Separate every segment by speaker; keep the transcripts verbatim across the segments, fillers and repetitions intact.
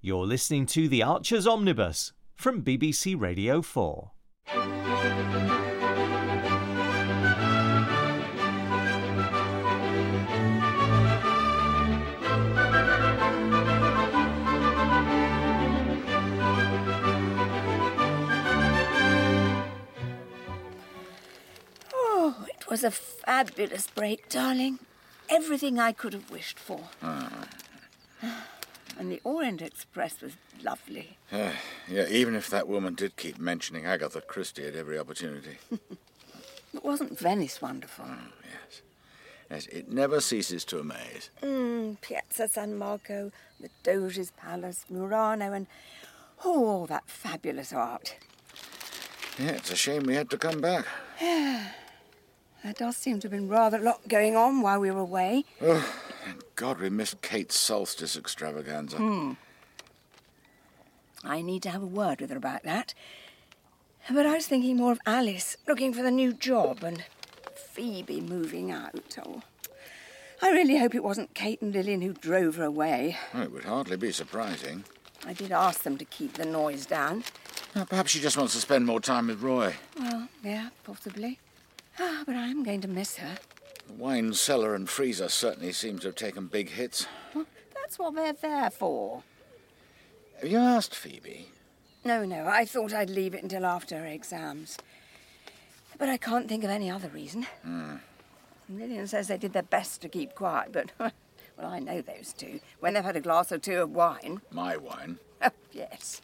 Speaker 1: You're listening to The Archer's Omnibus from B B C Radio four.
Speaker 2: Oh, it was a fabulous break, darling. Everything I could have wished for.
Speaker 3: Ah.
Speaker 2: And the Orient Express was lovely.
Speaker 3: Uh, yeah, even if that woman did keep mentioning Agatha Christie at every opportunity.
Speaker 2: But wasn't Venice wonderful?
Speaker 3: Oh, yes. Yes, it never ceases to amaze.
Speaker 2: Mm, Piazza San Marco, the Doge's Palace, Murano, and oh, all that fabulous art.
Speaker 3: Yeah, it's a shame we had to come back.
Speaker 2: There does seem to have been rather a lot going on while we were away.
Speaker 3: Oh, thank God we missed Kate's solstice extravaganza.
Speaker 2: Hmm. I need to have a word with her about that. But I was thinking more of Alice looking for the new job and Phoebe moving out. Oh, I really hope it wasn't Kate and Lillian who drove her away.
Speaker 3: Well, it would hardly be surprising.
Speaker 2: I did ask them to keep the noise down.
Speaker 3: Well, perhaps she just wants to spend more time with Roy.
Speaker 2: Well, yeah, possibly. Ah, but I am going to miss her.
Speaker 3: The wine cellar and freezer certainly seem to have taken big hits.
Speaker 2: Well, that's what they're there for.
Speaker 3: Have you asked Phoebe?
Speaker 2: No, no, I thought I'd leave it until after her exams. But I can't think of any other reason.
Speaker 3: Hmm.
Speaker 2: Lillian says they did their best to keep quiet, but, well, I know those two. When they've had a glass or two of wine.
Speaker 3: My wine?
Speaker 2: Oh, yes.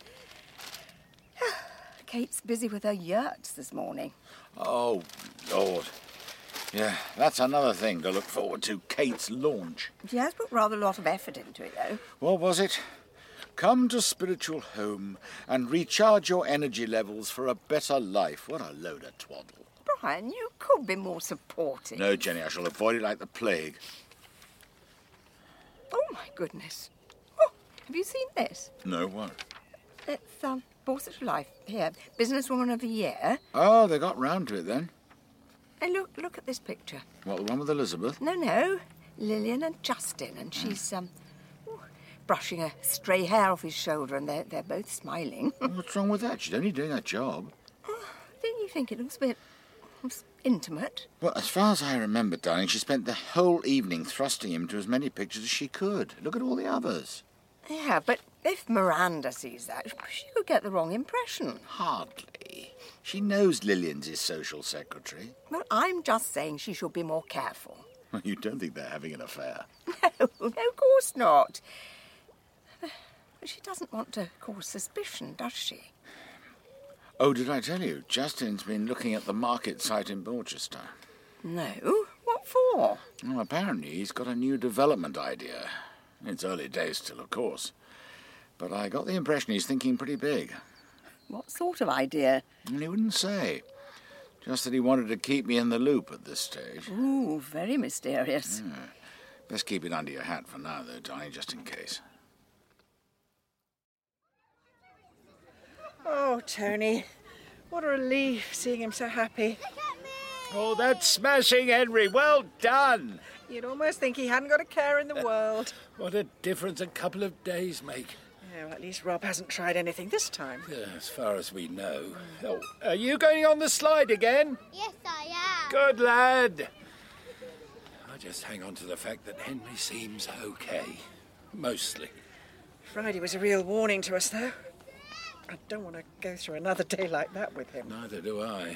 Speaker 2: Kate's busy with her yurts this morning.
Speaker 3: Oh, Lord. Yeah, that's another thing to look forward to, Kate's launch.
Speaker 2: She has put rather a lot of effort into it, though.
Speaker 3: What was it? Come to Spiritual Home and recharge your energy levels for a better life. What a load of twaddle.
Speaker 2: Brian, you could be more supportive.
Speaker 3: No, Jenny, I shall avoid it like the plague.
Speaker 2: Oh, my goodness. Oh, have you seen this?
Speaker 3: No, what?
Speaker 2: It's, um, Borset Life here, Businesswoman of the Year.
Speaker 3: Oh, they got round to it then.
Speaker 2: Hey, look, look at this picture.
Speaker 3: What, the one with Elizabeth?
Speaker 2: No, no, Lillian and Justin, and she's, um, ooh, brushing a stray hair off his shoulder, and they're, they're both smiling.
Speaker 3: Well, what's wrong with that? She's only doing her job.
Speaker 2: Oh, don't you think it looks a bit intimate?
Speaker 3: Well, as far as I remember, darling, she spent the whole evening thrusting him to as many pictures as she could. Look at all the others.
Speaker 2: Yeah, but if Miranda sees that, she could get the wrong impression.
Speaker 3: Hardly. She knows Lillian's his social secretary.
Speaker 2: Well, I'm just saying she should be more careful.
Speaker 3: You don't think they're having an affair?
Speaker 2: No, no, of course not. But she doesn't want to cause suspicion, does she?
Speaker 3: Oh, did I tell you? Justin's been looking at the market site in Borchester.
Speaker 2: No? What for?
Speaker 3: Well, apparently he's got a new development idea. It's early days still, of course. But I got the impression he's thinking pretty big.
Speaker 2: What sort of idea?
Speaker 3: And he wouldn't say. Just that he wanted to keep me in the loop at this stage.
Speaker 2: Ooh, very mysterious.
Speaker 3: Yeah. Best keep it under your hat for now, though, Tony, just in case.
Speaker 4: Oh, Tony, what a relief seeing him so happy.
Speaker 5: Oh, that's smashing, Henry. Well done.
Speaker 4: You'd almost think he hadn't got a care in the world.
Speaker 5: What a difference a couple of days make.
Speaker 4: Yeah, well, at least Rob hasn't tried anything this time.
Speaker 5: Yeah, as far as we know. Oh, are you going on the slide again?
Speaker 6: Yes, I am.
Speaker 5: Good lad. I just hang on to the fact that Henry seems okay. Mostly.
Speaker 4: Friday was a real warning to us, though. I don't want to go through another day like that with him.
Speaker 5: Neither do I.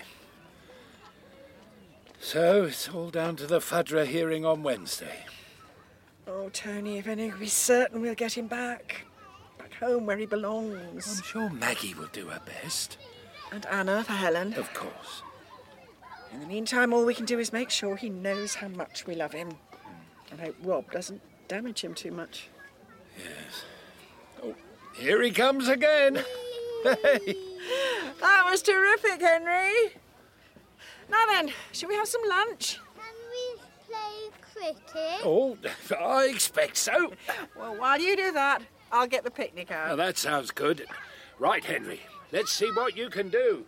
Speaker 5: So, it's all down to the Fudra hearing on Wednesday.
Speaker 4: Oh, Tony, if only we're certain we'll get him back. Back home where he belongs.
Speaker 5: I'm sure Maggie will do her best.
Speaker 4: And Anna for Helen.
Speaker 5: Of course.
Speaker 4: In the meantime, all we can do is make sure he knows how much we love him. And hope Rob doesn't damage him too much.
Speaker 5: Yes. Oh, here he comes again. Hey.
Speaker 4: That was terrific, Henry. Now then, shall we have some lunch?
Speaker 6: Can we play cricket?
Speaker 5: Oh, I expect so.
Speaker 4: Well, while you do that, I'll get the picnic out.
Speaker 5: Now, that sounds good. Right, Henry, let's see what you can do.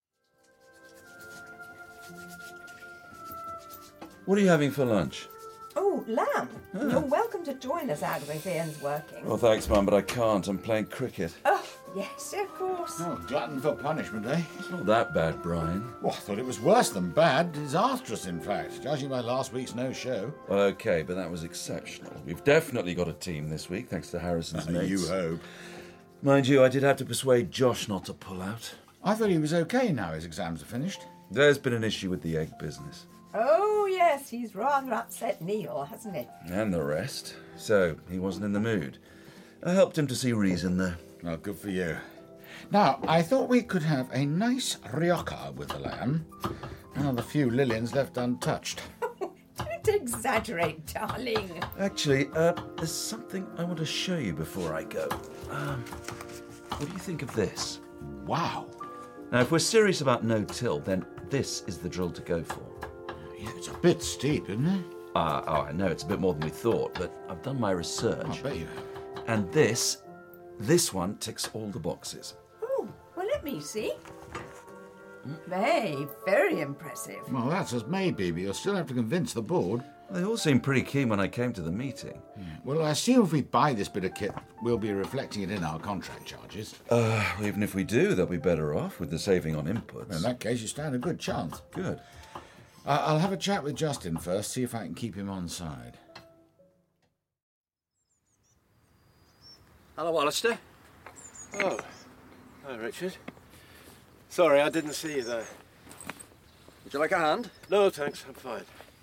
Speaker 7: What are you having for lunch?
Speaker 2: Oh, Lamb, you're welcome to join us out if Ian's working.
Speaker 7: Well, thanks, Mum, but I can't. I'm playing cricket.
Speaker 2: Oh, yes, of course.
Speaker 3: Oh, glutton for punishment, eh?
Speaker 7: It's not that bad, Brian.
Speaker 3: Well, I thought it was worse than bad. Disastrous, in fact, judging by last week's no-show.
Speaker 7: Well, OK, but that was exceptional. We've definitely got a team this week, thanks to Harrison's mates.
Speaker 3: You hope.
Speaker 7: Mind you, I did have to persuade Josh not to pull out.
Speaker 3: I thought he was OK now his exams are finished.
Speaker 7: There's been an issue with the egg business.
Speaker 2: Oh, yes, he's rather upset Neil, hasn't he?
Speaker 7: And the rest. So, he wasn't in the mood. I helped him to see reason, though.
Speaker 3: Well, good for you. Now, I thought we could have a nice rioja with the lamb. One of the few Lillians left untouched.
Speaker 2: Don't exaggerate, darling.
Speaker 7: Actually, uh, there's something I want to show you before I go. Um, what do you think of this?
Speaker 3: Wow.
Speaker 7: Now, if we're serious about no-till, then this is the drill to go for.
Speaker 3: Yeah, it's a bit steep, isn't it?
Speaker 7: Uh, oh, I know, it's a bit more than we thought, but I've done my research.
Speaker 3: I bet you have.
Speaker 7: And this, this one ticks all the boxes.
Speaker 2: Oh, well, let me see. Very, very impressive.
Speaker 3: Well, that's as may be, but you'll still have to convince the board.
Speaker 7: They all seemed pretty keen when I came to the meeting.
Speaker 3: Yeah. Well, I assume if we buy this bit of kit, we'll be reflecting it in our contract charges.
Speaker 7: Uh, even if we do, they'll be better off with the saving on inputs.
Speaker 3: In that case, you stand a good chance.
Speaker 7: Good.
Speaker 3: Uh, I'll have a chat with Justin first, see if I can keep him on side.
Speaker 8: Hello, Alistair. Oh, hi, Richard. Sorry, I didn't see you there.
Speaker 9: Would you like a hand?
Speaker 8: No, thanks, I'm fine.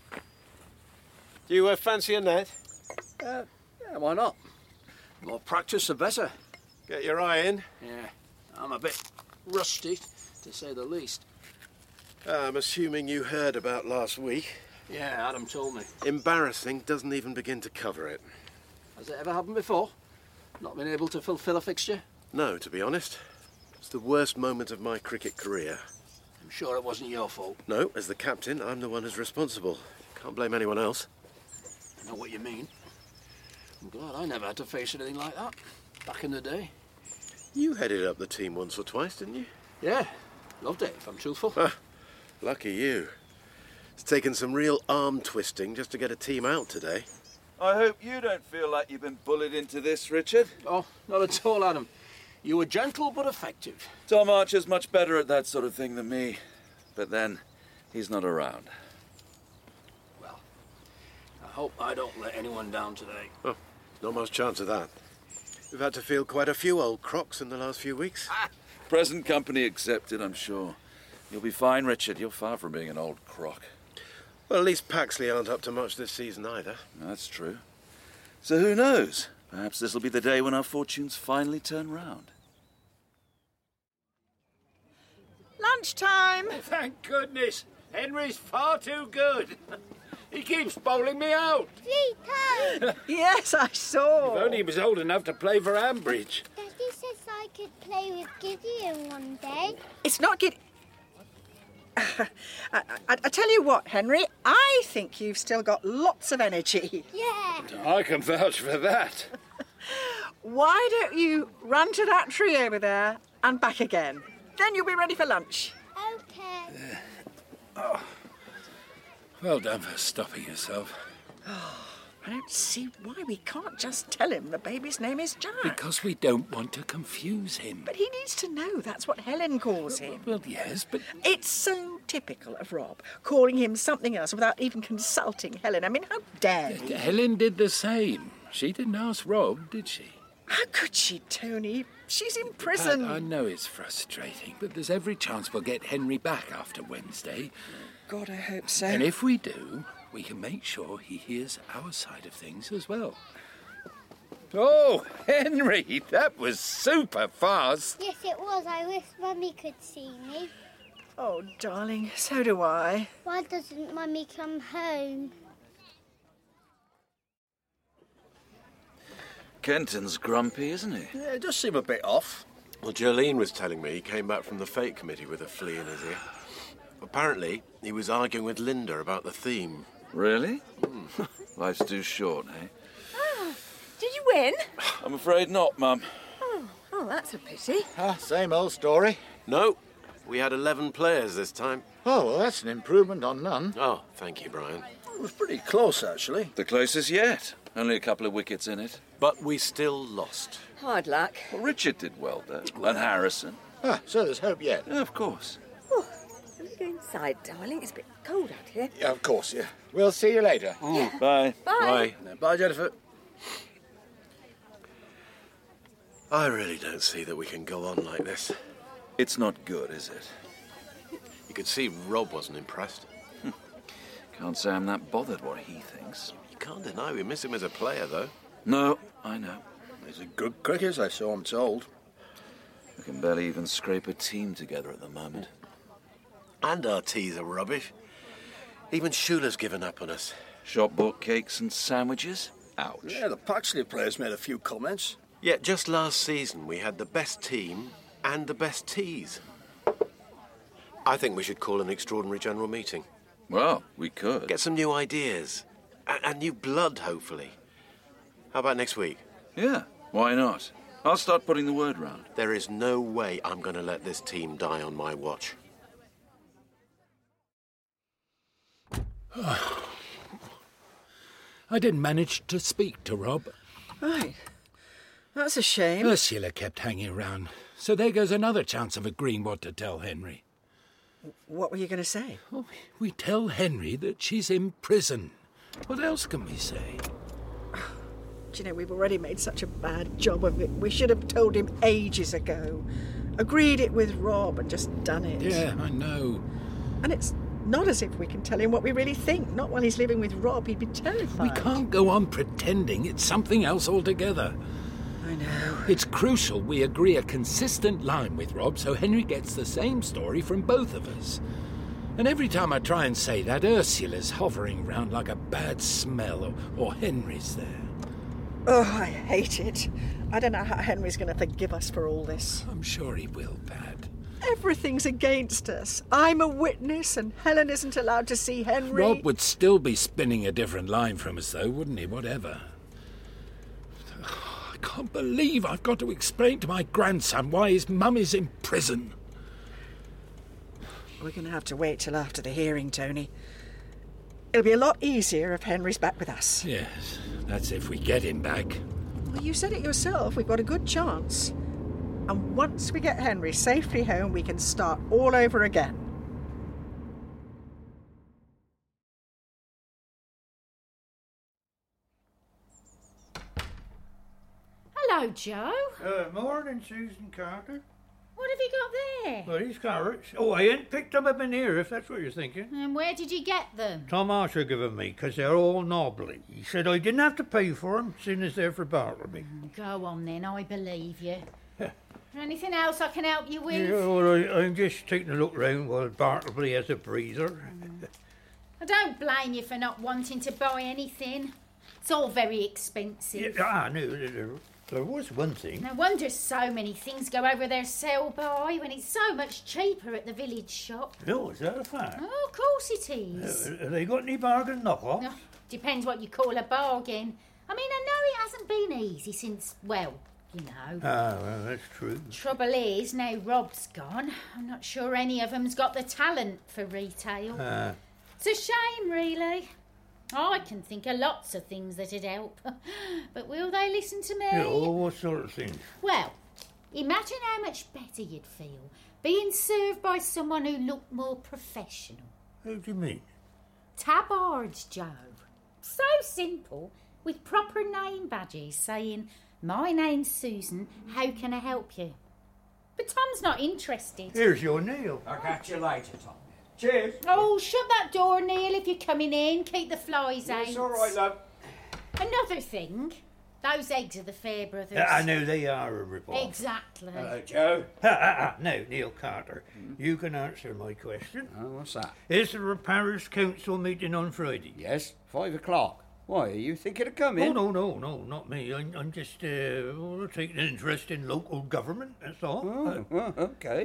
Speaker 8: Do you uh, fancy a net?
Speaker 9: Uh, yeah, why not? The more practice, the better.
Speaker 8: Get your eye in.
Speaker 9: Yeah, I'm a bit rusty, to say the least.
Speaker 8: Uh, I'm assuming you heard about last week.
Speaker 9: Yeah, Adam told me.
Speaker 8: Embarrassing doesn't even begin to cover it.
Speaker 9: Has it ever happened before? Not been able to fulfil a fixture?
Speaker 8: No, to be honest. It's the worst moment of my cricket career.
Speaker 9: I'm sure it wasn't your fault.
Speaker 8: No, as the captain, I'm the one who's responsible. Can't blame anyone else.
Speaker 9: I know what you mean. I'm glad I never had to face anything like that back in the day.
Speaker 8: You headed up the team once or twice, didn't you?
Speaker 9: Yeah, loved it, if I'm truthful.
Speaker 8: Ah, lucky you. It's taken some real arm twisting just to get a team out today.
Speaker 7: I hope you don't feel like you've been bullied into this, Richard.
Speaker 9: Oh, not at all, Adam. You were gentle but effective.
Speaker 7: Tom Archer's much better at that sort of thing than me. But then, he's not around.
Speaker 9: Well, I hope I don't let anyone down today.
Speaker 8: Oh, not much chance of that. We've had to field quite a few old crocs in the last few weeks.
Speaker 7: Ah, present company accepted, I'm sure. You'll be fine, Richard. You're far from being an old croc.
Speaker 8: Well, at least Paxley aren't up to much this season either.
Speaker 7: That's true. So who knows? Perhaps this'll be the day when our fortunes finally turn round.
Speaker 4: Lunchtime!
Speaker 5: Oh, thank goodness. Henry's far too good. He keeps bowling me out.
Speaker 6: Vito!
Speaker 4: Yes, I saw.
Speaker 5: If only he was old enough to play for Ambridge.
Speaker 6: Daddy says I could play with Gideon one day.
Speaker 4: It's not good. I, I, I tell you what, Henry, I think you've still got lots of energy.
Speaker 6: Yeah.
Speaker 5: I can vouch for that.
Speaker 4: Why don't you run to that tree over there and back again? Then you'll be ready for lunch.
Speaker 6: Okay.
Speaker 5: Oh. Well done for stopping yourself.
Speaker 4: Oh, I don't see why we can't just tell him the baby's name is Jack.
Speaker 5: Because we don't want to confuse him.
Speaker 4: But he needs to know that's what Helen calls him.
Speaker 5: Well, yes, but...
Speaker 4: It's so typical of Rob, calling him something else without even consulting Helen. I mean, how dare he?
Speaker 5: Helen did the same. She didn't ask Rob, did she?
Speaker 4: How could she, Tony? She's in prison.
Speaker 5: Pat, I know it's frustrating, but there's every chance we'll get Henry back after Wednesday.
Speaker 4: God, I hope so.
Speaker 5: And if we do, we can make sure he hears our side of things as well. Oh, Henry, that was super fast.
Speaker 6: Yes, it was. I wish Mummy could see me.
Speaker 4: Oh, darling, so do I.
Speaker 6: Why doesn't Mummy come home?
Speaker 7: Kenton's grumpy, isn't he?
Speaker 9: Yeah, it does seem a bit off.
Speaker 8: Well, Jolene was telling me he came back from the Fate Committee with a flea in his ear. Apparently, he was arguing with Linda about the theme.
Speaker 7: Really? Mm. Life's too short, eh?
Speaker 2: Oh, did you win?
Speaker 7: I'm afraid not, Mum.
Speaker 2: Oh, oh, that's a pity.
Speaker 3: Ah, same old story.
Speaker 8: No, we had eleven players this time.
Speaker 3: Oh, well, that's an improvement on none.
Speaker 8: Oh, thank you, Brian.
Speaker 9: It was pretty close, actually.
Speaker 5: The closest yet. Only a couple of wickets in it.
Speaker 8: But we still lost.
Speaker 2: Hard luck.
Speaker 5: Well, Richard did well, though. And Harrison.
Speaker 3: Ah, so there's hope yet.
Speaker 5: Yeah, of course.
Speaker 2: Oh, let me go inside, darling. It's a bit cold out here.
Speaker 3: Yeah, of course, yeah. We'll see you later.
Speaker 5: Oh, bye.
Speaker 2: Bye.
Speaker 8: Bye.
Speaker 9: Bye, Jennifer.
Speaker 8: I really don't see that we can go on like this.
Speaker 5: It's not good, is it?
Speaker 8: You could see Rob wasn't impressed.
Speaker 5: Can't say I'm that bothered what he thinks.
Speaker 8: You can't deny we miss him as a player, though.
Speaker 5: No, I know.
Speaker 9: He's a good cricketer, so I'm told.
Speaker 5: We can barely even scrape a team together at the moment.
Speaker 8: And our teas are rubbish. Even Shula's given up on us.
Speaker 5: Shop bought cakes and sandwiches? Ouch.
Speaker 9: Yeah, the Paxley players made a few comments.
Speaker 8: Yet just last season we had the best team and the best teas. I think we should call an extraordinary general meeting.
Speaker 5: Well, we could.
Speaker 8: Get some new ideas. A- and new blood, hopefully. How about next week?
Speaker 5: Yeah, why not? I'll start putting the word round.
Speaker 8: There is no way I'm going to let this team die on my watch.
Speaker 10: I didn't manage to speak to Rob.
Speaker 4: Right. That's a shame.
Speaker 10: Ursula kept hanging around, so there goes another chance of agreeing what to tell Henry.
Speaker 4: What were you going to say?
Speaker 10: Well, we tell Henry that she's in prison. What else can we say?
Speaker 4: Do you know, we've already made such a bad job of it. We should have told him ages ago. Agreed it with Rob and just done it.
Speaker 10: Yeah, I know.
Speaker 4: And it's not as if we can tell him what we really think. Not while he's living with Rob. He'd be terrified.
Speaker 10: We can't go on pretending it's something else altogether.
Speaker 4: I know.
Speaker 10: It's crucial we agree a consistent line with Rob so Henry gets the same story from both of us. And every time I try and say that, Ursula's hovering around like a bad smell, or, or Henry's there.
Speaker 4: Oh, I hate it. I don't know how Henry's going to forgive us for all this.
Speaker 10: I'm sure he will, Pat.
Speaker 4: Everything's against us. I'm a witness and Helen isn't allowed to see Henry.
Speaker 10: Rob would still be spinning a different line from us, though, wouldn't he? Whatever. I can't believe I've got to explain to my grandson why his mum is in prison.
Speaker 4: We're going to have to wait till after the hearing, Tony. It'll be a lot easier if Henry's back with us.
Speaker 10: Yes, that's if we get him back.
Speaker 4: Well, you said it yourself. We've got a good chance. And once we get Henry safely home, we can start all over again.
Speaker 11: Hello, Joe.
Speaker 12: Uh, morning, Susan Carter.
Speaker 11: What have you got there?
Speaker 12: Well, these carrots. Oh, I ain't picked them up in here, if that's what you're thinking.
Speaker 11: And where did you get them?
Speaker 12: Tom Archer gave them me, because they're all knobbly. He said I didn't have to pay for them, seeing as they're for Bartleby.
Speaker 11: Go on, then. I believe you. Anything else I can help you with?
Speaker 12: Yeah, well, I, I'm just taking a look round while Bartleby has a breather.
Speaker 11: Mm. I don't blame you for not wanting to buy anything. It's all very expensive.
Speaker 12: Yeah, ah, no, there, there was one thing.
Speaker 11: No wonder so many things go over their sell-by when it's so much cheaper at the village shop.
Speaker 12: No, is that a fact?
Speaker 11: Oh, of course it is.
Speaker 12: Uh, have they got any bargain knockoffs?
Speaker 11: No, depends what you call a bargain. I mean, I know it hasn't been easy since, well, you know.
Speaker 12: Ah, well, that's true.
Speaker 11: Trouble is, now Rob's gone, I'm not sure any of them's got the talent for retail.
Speaker 12: Ah.
Speaker 11: It's a shame, really. I can think of lots of things that'd help. But will they listen to me?
Speaker 12: Yeah, oh, what sort of things?
Speaker 11: Well, imagine how much better you'd feel being served by someone who looked more professional.
Speaker 12: How do you mean?
Speaker 11: Tabards, Joe. So simple, with proper name badges saying, "My name's Susan, how can I help you?" But Tom's not interested.
Speaker 12: Here's your Neil.
Speaker 13: I'll catch you later, Tom.
Speaker 12: Cheers.
Speaker 11: Oh, shut that door, Neil, if you're coming in. Keep the flies out.
Speaker 13: It's all right, love.
Speaker 11: Another thing, those eggs are the Fair Brothers.
Speaker 12: Uh, I know they are a rip-off.
Speaker 11: Exactly.
Speaker 13: Hello, Joe.
Speaker 12: Ah, ah, ah, no, Neil Carter, you can answer my question.
Speaker 13: Oh, what's that?
Speaker 12: Is there a parish council meeting on Friday?
Speaker 13: Yes, five o'clock. Why, are you thinking of coming?
Speaker 12: Oh, no, no, no, not me. I'm, I'm just uh, well, taking an interest in local government, that's all.
Speaker 13: Oh, well, okay.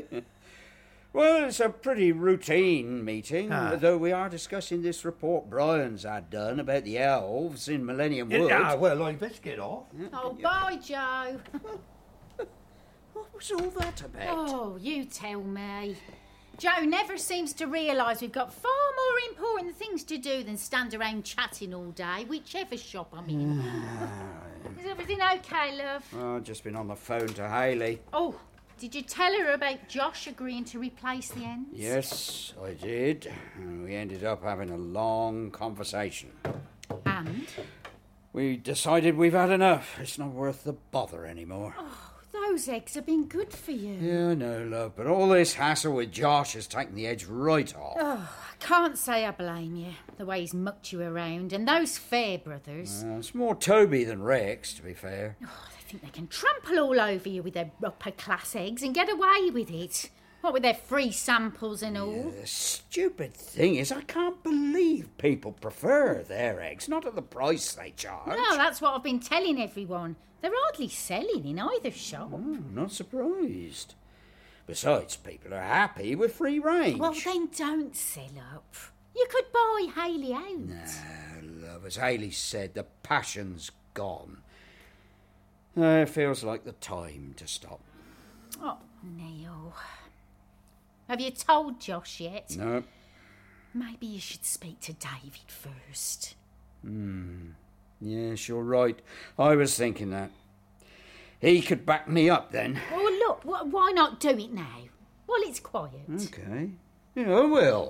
Speaker 13: Well, it's a pretty routine meeting,
Speaker 12: Ah.
Speaker 13: though we are discussing this report Brian's had done about the elves in Millennium Wood.
Speaker 12: Yeah, ah, well, I best get off.
Speaker 11: Oh, bye, Joe.
Speaker 13: What was all that about?
Speaker 11: Oh, you tell me. Joe never seems to realise we've got far more important things to do than stand around chatting all day, whichever shop I'm in. Is everything okay, love?
Speaker 13: Oh, I've just been on the phone to Hayley.
Speaker 11: Oh, did you tell her about Josh agreeing to replace the ends?
Speaker 13: Yes, I did. And we ended up having a long conversation.
Speaker 11: And?
Speaker 13: We decided we've had enough. It's not worth the bother anymore.
Speaker 11: Oh, those eggs have been good for you.
Speaker 13: Yeah, I know, love, but all this hassle with Josh has taken the edge right off.
Speaker 11: Oh, I can't say I blame you, the way he's mucked you around. And those Fair brothers...
Speaker 13: Uh, it's more Toby than Rex, to be fair.
Speaker 11: Oh, they think they can trample all over you with their upper-class eggs and get away with it. What with their free samples and all.
Speaker 13: Yeah, the stupid thing is, I can't believe people prefer their eggs, not at the price they charge.
Speaker 11: No, that's what I've been telling everyone. They're hardly selling in either shop.
Speaker 13: Oh, not surprised. Besides, people are happy with free range.
Speaker 11: Well, then don't sell up. You could buy Hayley out.
Speaker 13: No, love, as Hayley said, the passion's gone. Uh, it feels like the time to stop.
Speaker 11: Oh, Neil. Have you told Josh yet?
Speaker 13: No.
Speaker 11: Maybe you should speak to David first.
Speaker 13: Hmm. Yes, you're right. I was thinking that. He could back me up then.
Speaker 11: Oh, look, wh- why not do it now? While it's quiet.
Speaker 13: Okay. Yeah, I will.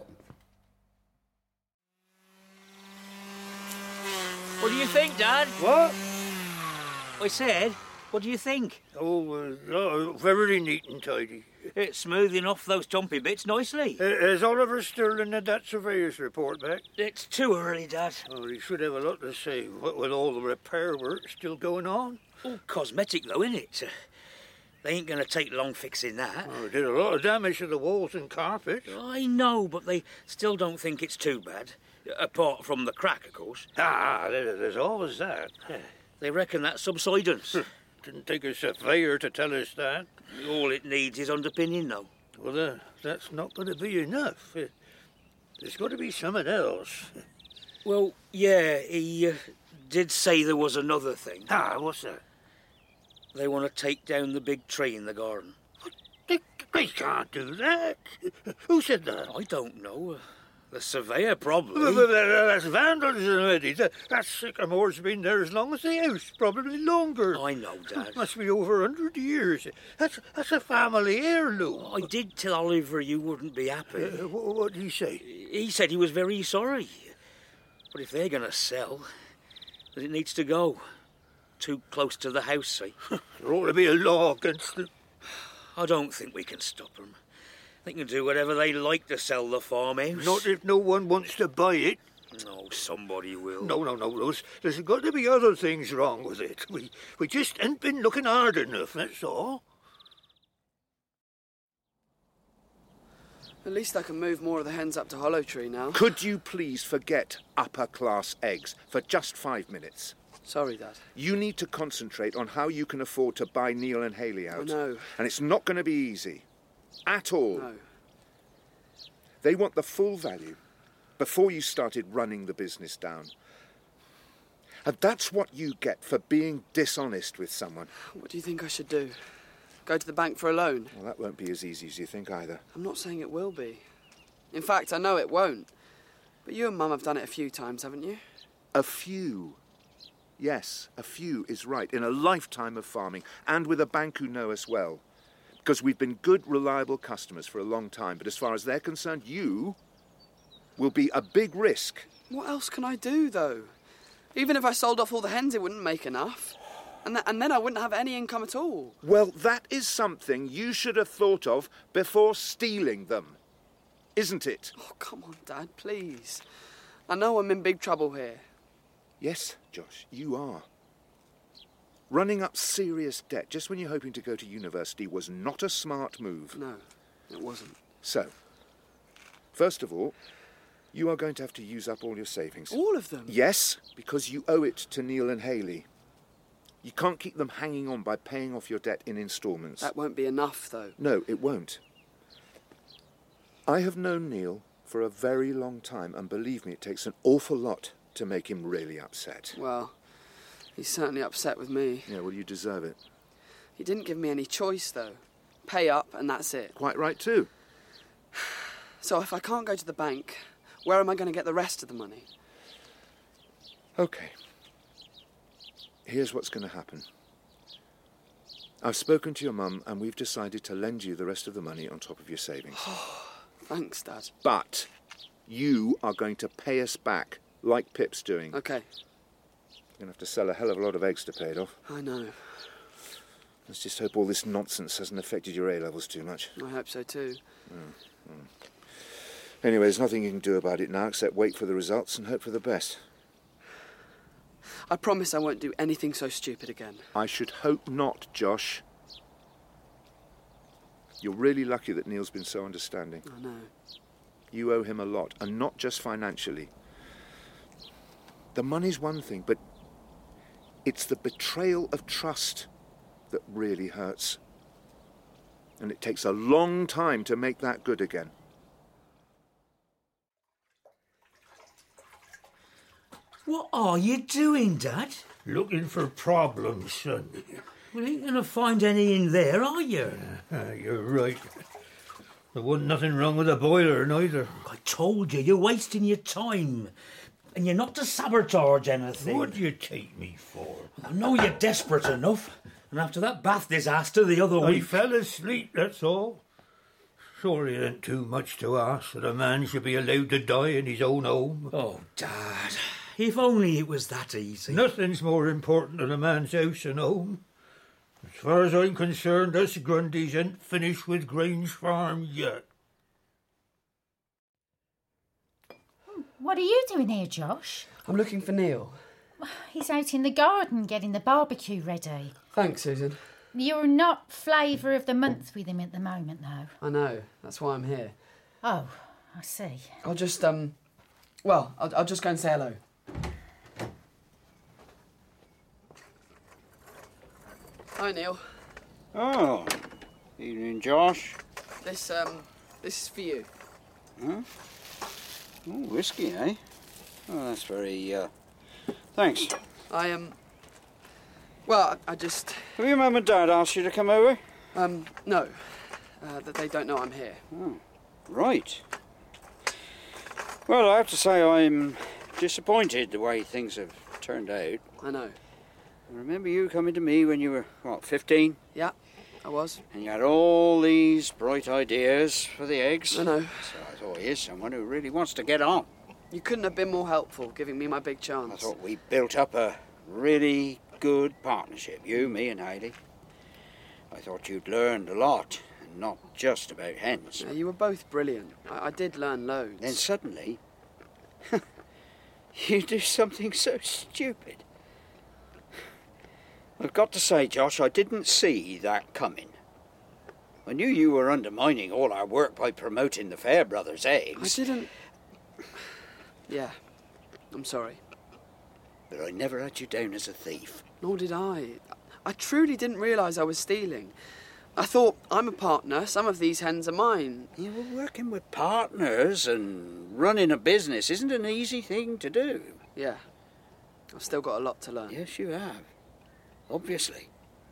Speaker 14: What do you think, Dad?
Speaker 12: What?
Speaker 14: I said, what do you think?
Speaker 12: Oh, uh, no, very neat and tidy.
Speaker 14: It's smoothing off those jumpy bits nicely.
Speaker 12: Uh, has Oliver Stirling had that surveyor's report back?
Speaker 14: It's too early, Dad.
Speaker 12: Oh, he should have a lot to say, what with all the repair work still going on.
Speaker 14: All cosmetic, though, isn't it? Uh, they ain't going to take long fixing that.
Speaker 12: Oh, it did a lot of damage to the walls and carpet.
Speaker 14: I know, but they still don't think it's too bad. Apart from the crack, of course.
Speaker 12: Ah, there, there's always that.
Speaker 14: They reckon that's subsidence.
Speaker 12: Didn't take a surveyor to tell us that.
Speaker 14: All it needs is underpinning, though.
Speaker 12: Well, uh, that's not going to be enough. Uh, there's got to be something else.
Speaker 14: Well, yeah, he uh, did say there was another thing.
Speaker 12: Ah, what's that?
Speaker 14: They want to take down the big tree in the garden.
Speaker 12: They, they can't do that. Who said that?
Speaker 14: I don't know. Uh, the surveyor, probably.
Speaker 12: Well, well, that's vandalism already. That, that sycamore's been there as long as the house, probably longer.
Speaker 14: I know, Dad.
Speaker 12: Must be over a hundred years. That's that's a family heirloom.
Speaker 14: I did tell Oliver you wouldn't be happy.
Speaker 12: Uh, what, what did he say?
Speaker 14: He said he was very sorry. But if they're going to sell, then it needs to go. Too close to the house, see?
Speaker 12: There ought to be a law against them.
Speaker 14: I don't think we can stop them. They can do whatever they like to sell the farmhouse.
Speaker 12: Not if no one wants to buy it.
Speaker 14: No, somebody will.
Speaker 12: No, no, no, Rose. There's got to be other things wrong with it. We we just ain't been looking hard enough, that's all.
Speaker 15: At least I can move more of the hens up to Hollow Tree now.
Speaker 16: Could you please forget upper-class eggs for just five minutes?
Speaker 15: Sorry, Dad.
Speaker 16: You need to concentrate on how you can afford to buy Neil and Hayley out.
Speaker 15: I know.
Speaker 16: And it's not going to be easy. At all.
Speaker 15: No.
Speaker 16: They want the full value before you started running the business down. And that's what you get for being dishonest with someone.
Speaker 15: What do you think I should do? Go to the bank for a loan?
Speaker 16: Well, that won't be as easy as you think either.
Speaker 15: I'm not saying it will be. In fact, I know it won't. But you and Mum have done it a few times, haven't you?
Speaker 16: A few. Yes, a few is right. In a lifetime of farming, and with a bank who know us well. Because we've been good, reliable customers for a long time. But as far as they're concerned, you will be a big risk.
Speaker 15: What else can I do, though? Even if I sold off all the hens, it wouldn't make enough. And, th- and then I wouldn't have any income at all.
Speaker 16: Well, that is something you should have thought of before stealing them. Isn't it?
Speaker 15: Oh, come on, Dad, please. I know I'm in big trouble here.
Speaker 16: Yes, Josh, you are. Running up serious debt just when you're hoping to go to university was not a smart move.
Speaker 15: No, it wasn't.
Speaker 16: So, first of all, you are going to have to use up all your savings.
Speaker 15: All of them?
Speaker 16: Yes, because you owe it to Neil and Hayley. You can't keep them hanging on by paying off your debt in instalments.
Speaker 15: That won't be enough, though.
Speaker 16: No, it won't. I have known Neil for a very long time, and believe me, it takes an awful lot to make him really upset.
Speaker 15: Well, he's certainly upset with me.
Speaker 16: Yeah, well, you deserve it.
Speaker 15: He didn't give me any choice, though. Pay up, and that's it.
Speaker 16: Quite right, too.
Speaker 15: So if I can't go to the bank, where am I going to get the rest of the money?
Speaker 16: OK. Here's what's going to happen. I've spoken to your mum and we've decided to lend you the rest of the money on top of your savings.
Speaker 15: Thanks, Dad.
Speaker 16: But you are going to pay us back, like Pip's doing.
Speaker 15: OK.
Speaker 16: You're going to have to sell a hell of a lot of eggs to pay it off.
Speaker 15: I know.
Speaker 16: Let's just hope all this nonsense hasn't affected your A-levels too much.
Speaker 15: I hope so too.
Speaker 16: Mm, mm. Anyway, there's nothing you can do about it now except wait for the results and hope for the best.
Speaker 15: I promise I won't do anything so stupid again.
Speaker 16: I should hope not, Josh. You're really lucky that Neil's been so understanding.
Speaker 15: I know.
Speaker 16: You owe him a lot, and not just financially. The money's one thing, but it's the betrayal of trust that really hurts. And it takes a long time to make that good again.
Speaker 12: What are you doing, Dad? Looking for problems, son. Well, ain't going to find any in there, are you? Uh, you're right. There wasn't nothing wrong with the boiler, neither. I told you, you're wasting your time. And you're not to sabotage anything. What do you take me for? I know you're desperate enough. And after that bath disaster the other week... I fell asleep, that's all. Surely it ain't too much to ask that a man should be allowed to die in his own home. Oh, Dad... If only it was that easy. Nothing's more important than a man's house and home. As far as I'm concerned, us Grundys ain't finished with Grange Farm yet.
Speaker 11: What are you doing here, Josh?
Speaker 15: I'm looking for Neil.
Speaker 11: He's out in the garden getting the barbecue ready.
Speaker 15: Thanks, Susan.
Speaker 11: You're not flavour of the month with him at the moment, though.
Speaker 15: I know. That's why I'm here.
Speaker 11: Oh, I see.
Speaker 15: I'll just, um... Well, I'll, I'll just go and say hello. Hi, Neil.
Speaker 13: Oh, evening, Josh.
Speaker 15: This, um, this is for you.
Speaker 13: Huh? Oh, whiskey, eh? Oh, that's very, uh... Thanks.
Speaker 15: I, um... Well, I, I just...
Speaker 13: Have your mum and dad asked you to come over?
Speaker 15: Um, no. Uh, that they don't know I'm here.
Speaker 13: Oh, right. Well, I have to say I'm disappointed the way things have turned out.
Speaker 15: I know.
Speaker 13: I remember you coming to me when you were, what, fifteen?
Speaker 15: Yeah, I was.
Speaker 13: And you had all these bright ideas for the eggs.
Speaker 15: I know.
Speaker 13: So I thought, here's someone who really wants to get on.
Speaker 15: You couldn't have been more helpful, giving me my big chance.
Speaker 13: I thought we built up a really good partnership, you, me and Heidi. I thought you'd learned a lot, and not just about hens.
Speaker 15: Yeah, you were both brilliant. I, I did learn loads.
Speaker 13: Then suddenly, you do something so stupid. I've got to say, Josh, I didn't see that coming. I knew you were undermining all our work by promoting the Fairbrothers eggs.
Speaker 15: I didn't... Yeah, I'm sorry.
Speaker 13: But I never had you down as a thief.
Speaker 15: Nor did I. I truly didn't realise I was stealing. I thought, I'm a partner, some of these hens are mine.
Speaker 13: You were working with partners and running a business isn't an easy thing to do.
Speaker 15: Yeah, I've still got a lot to learn.
Speaker 13: Yes, you have. Obviously.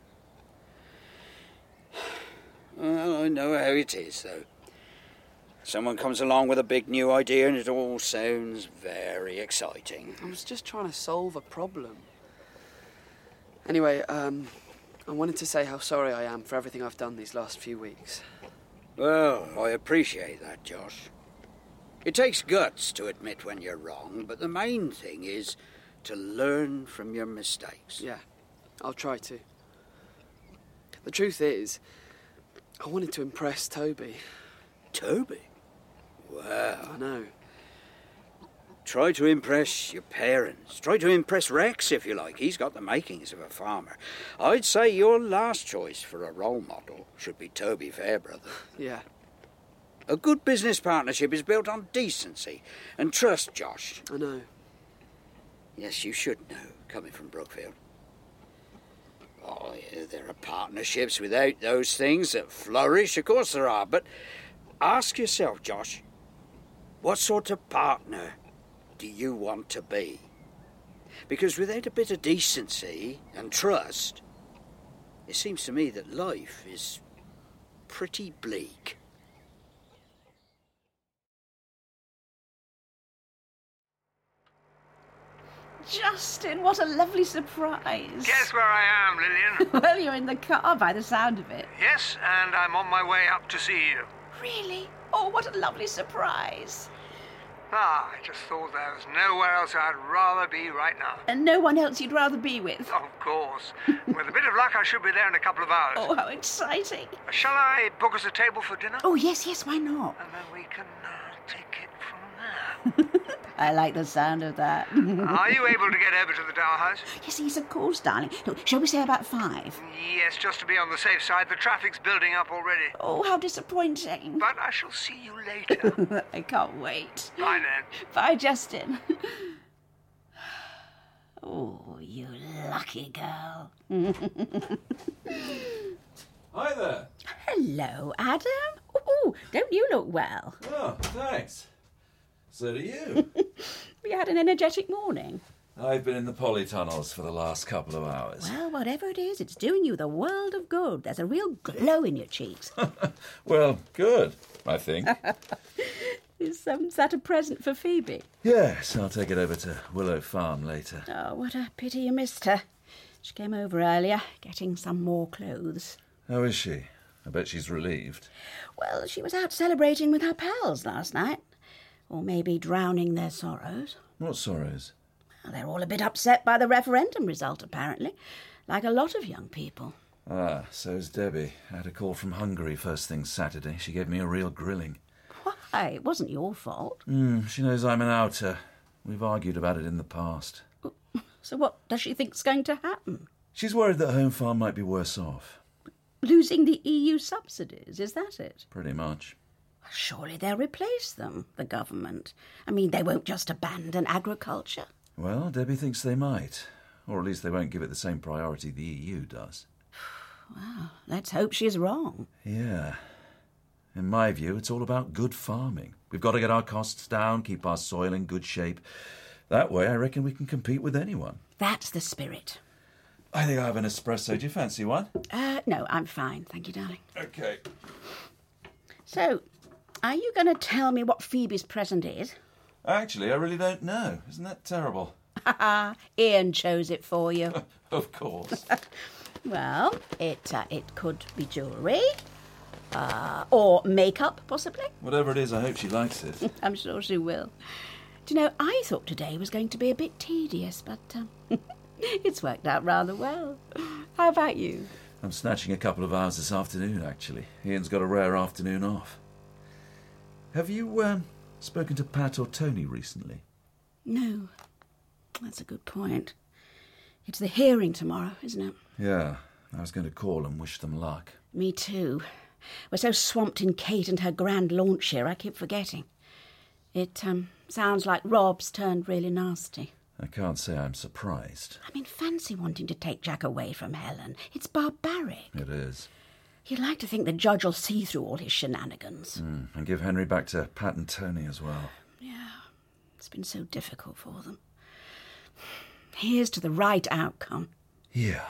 Speaker 13: Well, I know how it is, though. Someone comes along with a big new idea and it all sounds very exciting.
Speaker 15: I was just trying to solve a problem. Anyway, um, I wanted to say how sorry I am for everything I've done these last few weeks.
Speaker 13: Well, I appreciate that, Josh. It takes guts to admit when you're wrong, but the main thing is to learn from your mistakes.
Speaker 15: Yeah. I'll try to. The truth is, I wanted to impress Toby.
Speaker 13: Toby? Well...
Speaker 15: I know.
Speaker 13: Try to impress your parents. Try to impress Rex, if you like. He's got the makings of a farmer. I'd say your last choice for a role model should be Toby Fairbrother.
Speaker 15: Yeah.
Speaker 13: A good business partnership is built on decency and trust, Josh.
Speaker 15: I know.
Speaker 13: Yes, you should know, coming from Brookfield. Oh, yeah, there are partnerships without those things that flourish. Of course there are. But ask yourself, Josh, what sort of partner do you want to be? Because without a bit of decency and trust, it seems to me that life is pretty bleak.
Speaker 2: Justin, what a lovely surprise.
Speaker 17: Guess where I am, Lillian?
Speaker 2: Well, you're in the car by the sound of it.
Speaker 17: Yes, and I'm on my way up to see you.
Speaker 2: Really? Oh, what a lovely surprise.
Speaker 17: Ah, I just thought there was nowhere else I'd rather be right now.
Speaker 2: And no one else you'd rather be with?
Speaker 17: Of course. With a bit of luck, I should be there in a couple of hours.
Speaker 2: Oh, how exciting.
Speaker 17: Shall I book us a table for dinner?
Speaker 2: Oh, yes, yes, why not?
Speaker 17: And then we can uh, take it from there.
Speaker 2: I like the sound of that.
Speaker 17: Are you able to get over to the Dower House?
Speaker 2: Yes, yes, of course, darling. Look, shall we say about five?
Speaker 17: Yes, just to be on the safe side. The traffic's building up already.
Speaker 2: Oh, how disappointing.
Speaker 17: But I shall see you later.
Speaker 2: I can't wait.
Speaker 17: Bye, then.
Speaker 2: Bye, Justin. Oh, you lucky girl.
Speaker 7: Hi there.
Speaker 2: Hello, Adam. Oh, don't you look well?
Speaker 7: Oh, thanks. So do you.
Speaker 2: We had an energetic morning.
Speaker 7: I've been in the polytunnels for the last couple of hours.
Speaker 2: Well, whatever it is, it's doing you the world of good. There's a real glow in your cheeks.
Speaker 7: Well, good, I think.
Speaker 2: Is um, that a present for Phoebe?
Speaker 7: Yes, I'll take it over to Willow Farm later.
Speaker 2: Oh, what a pity you missed her. She came over earlier, getting some more clothes.
Speaker 7: How is she? I bet she's relieved.
Speaker 2: Well, she was out celebrating with her pals last night. Or maybe drowning their sorrows.
Speaker 7: What sorrows?
Speaker 2: Well, they're all a bit upset by the referendum result, apparently. Like a lot of young people.
Speaker 7: Ah, so's Debbie. I had a call from Hungary first thing Saturday. She gave me a real grilling.
Speaker 2: Why? It wasn't your fault.
Speaker 7: Mm, she knows I'm an outer. We've argued about it in the past.
Speaker 2: So what does she think's going to happen?
Speaker 7: She's worried that Home Farm might be worse off.
Speaker 2: Losing the E U subsidies, is that it?
Speaker 7: Pretty much.
Speaker 2: Surely they'll replace them, the government. I mean, they won't just abandon agriculture.
Speaker 7: Well, Debbie thinks they might. Or at least they won't give it the same priority the E U does.
Speaker 2: Well, let's hope she's wrong.
Speaker 7: Yeah. In my view, it's all about good farming. We've got to get our costs down, keep our soil in good shape. That way, I reckon we can compete with anyone.
Speaker 2: That's the spirit.
Speaker 7: I think I have an espresso. Do you fancy one?
Speaker 2: Uh, no, I'm fine. Thank you, darling.
Speaker 7: Okay.
Speaker 2: So, are you going to tell me what Phoebe's present is?
Speaker 7: Actually, I really don't know. Isn't that terrible?
Speaker 2: Ha ha! Ian chose it for you.
Speaker 7: Of course.
Speaker 2: Well, it uh, it could be jewellery, uh, or makeup, possibly.
Speaker 7: Whatever it is, I hope she likes it.
Speaker 2: I'm sure she will. Do you know, I thought today was going to be a bit tedious, but um, it's worked out rather well. How about you?
Speaker 7: I'm snatching a couple of hours this afternoon, actually. Ian's got a rare afternoon off. Have you um, spoken to Pat or Tony recently?
Speaker 2: No. That's a good point. It's the hearing tomorrow, isn't it?
Speaker 7: Yeah, I was going to call and wish them luck.
Speaker 2: Me too. We're so swamped in Kate and her grand launch here, I keep forgetting. It um, sounds like Rob's turned really nasty.
Speaker 7: I can't say I'm surprised.
Speaker 2: I mean, fancy wanting to take Jack away from Helen. It's barbaric.
Speaker 7: It is.
Speaker 2: You'd like to think the judge will see through all his shenanigans.
Speaker 7: Mm, and give Henry back to Pat and Tony as well.
Speaker 2: Yeah, it's been so difficult for them. Here's to the right outcome.
Speaker 7: Yeah.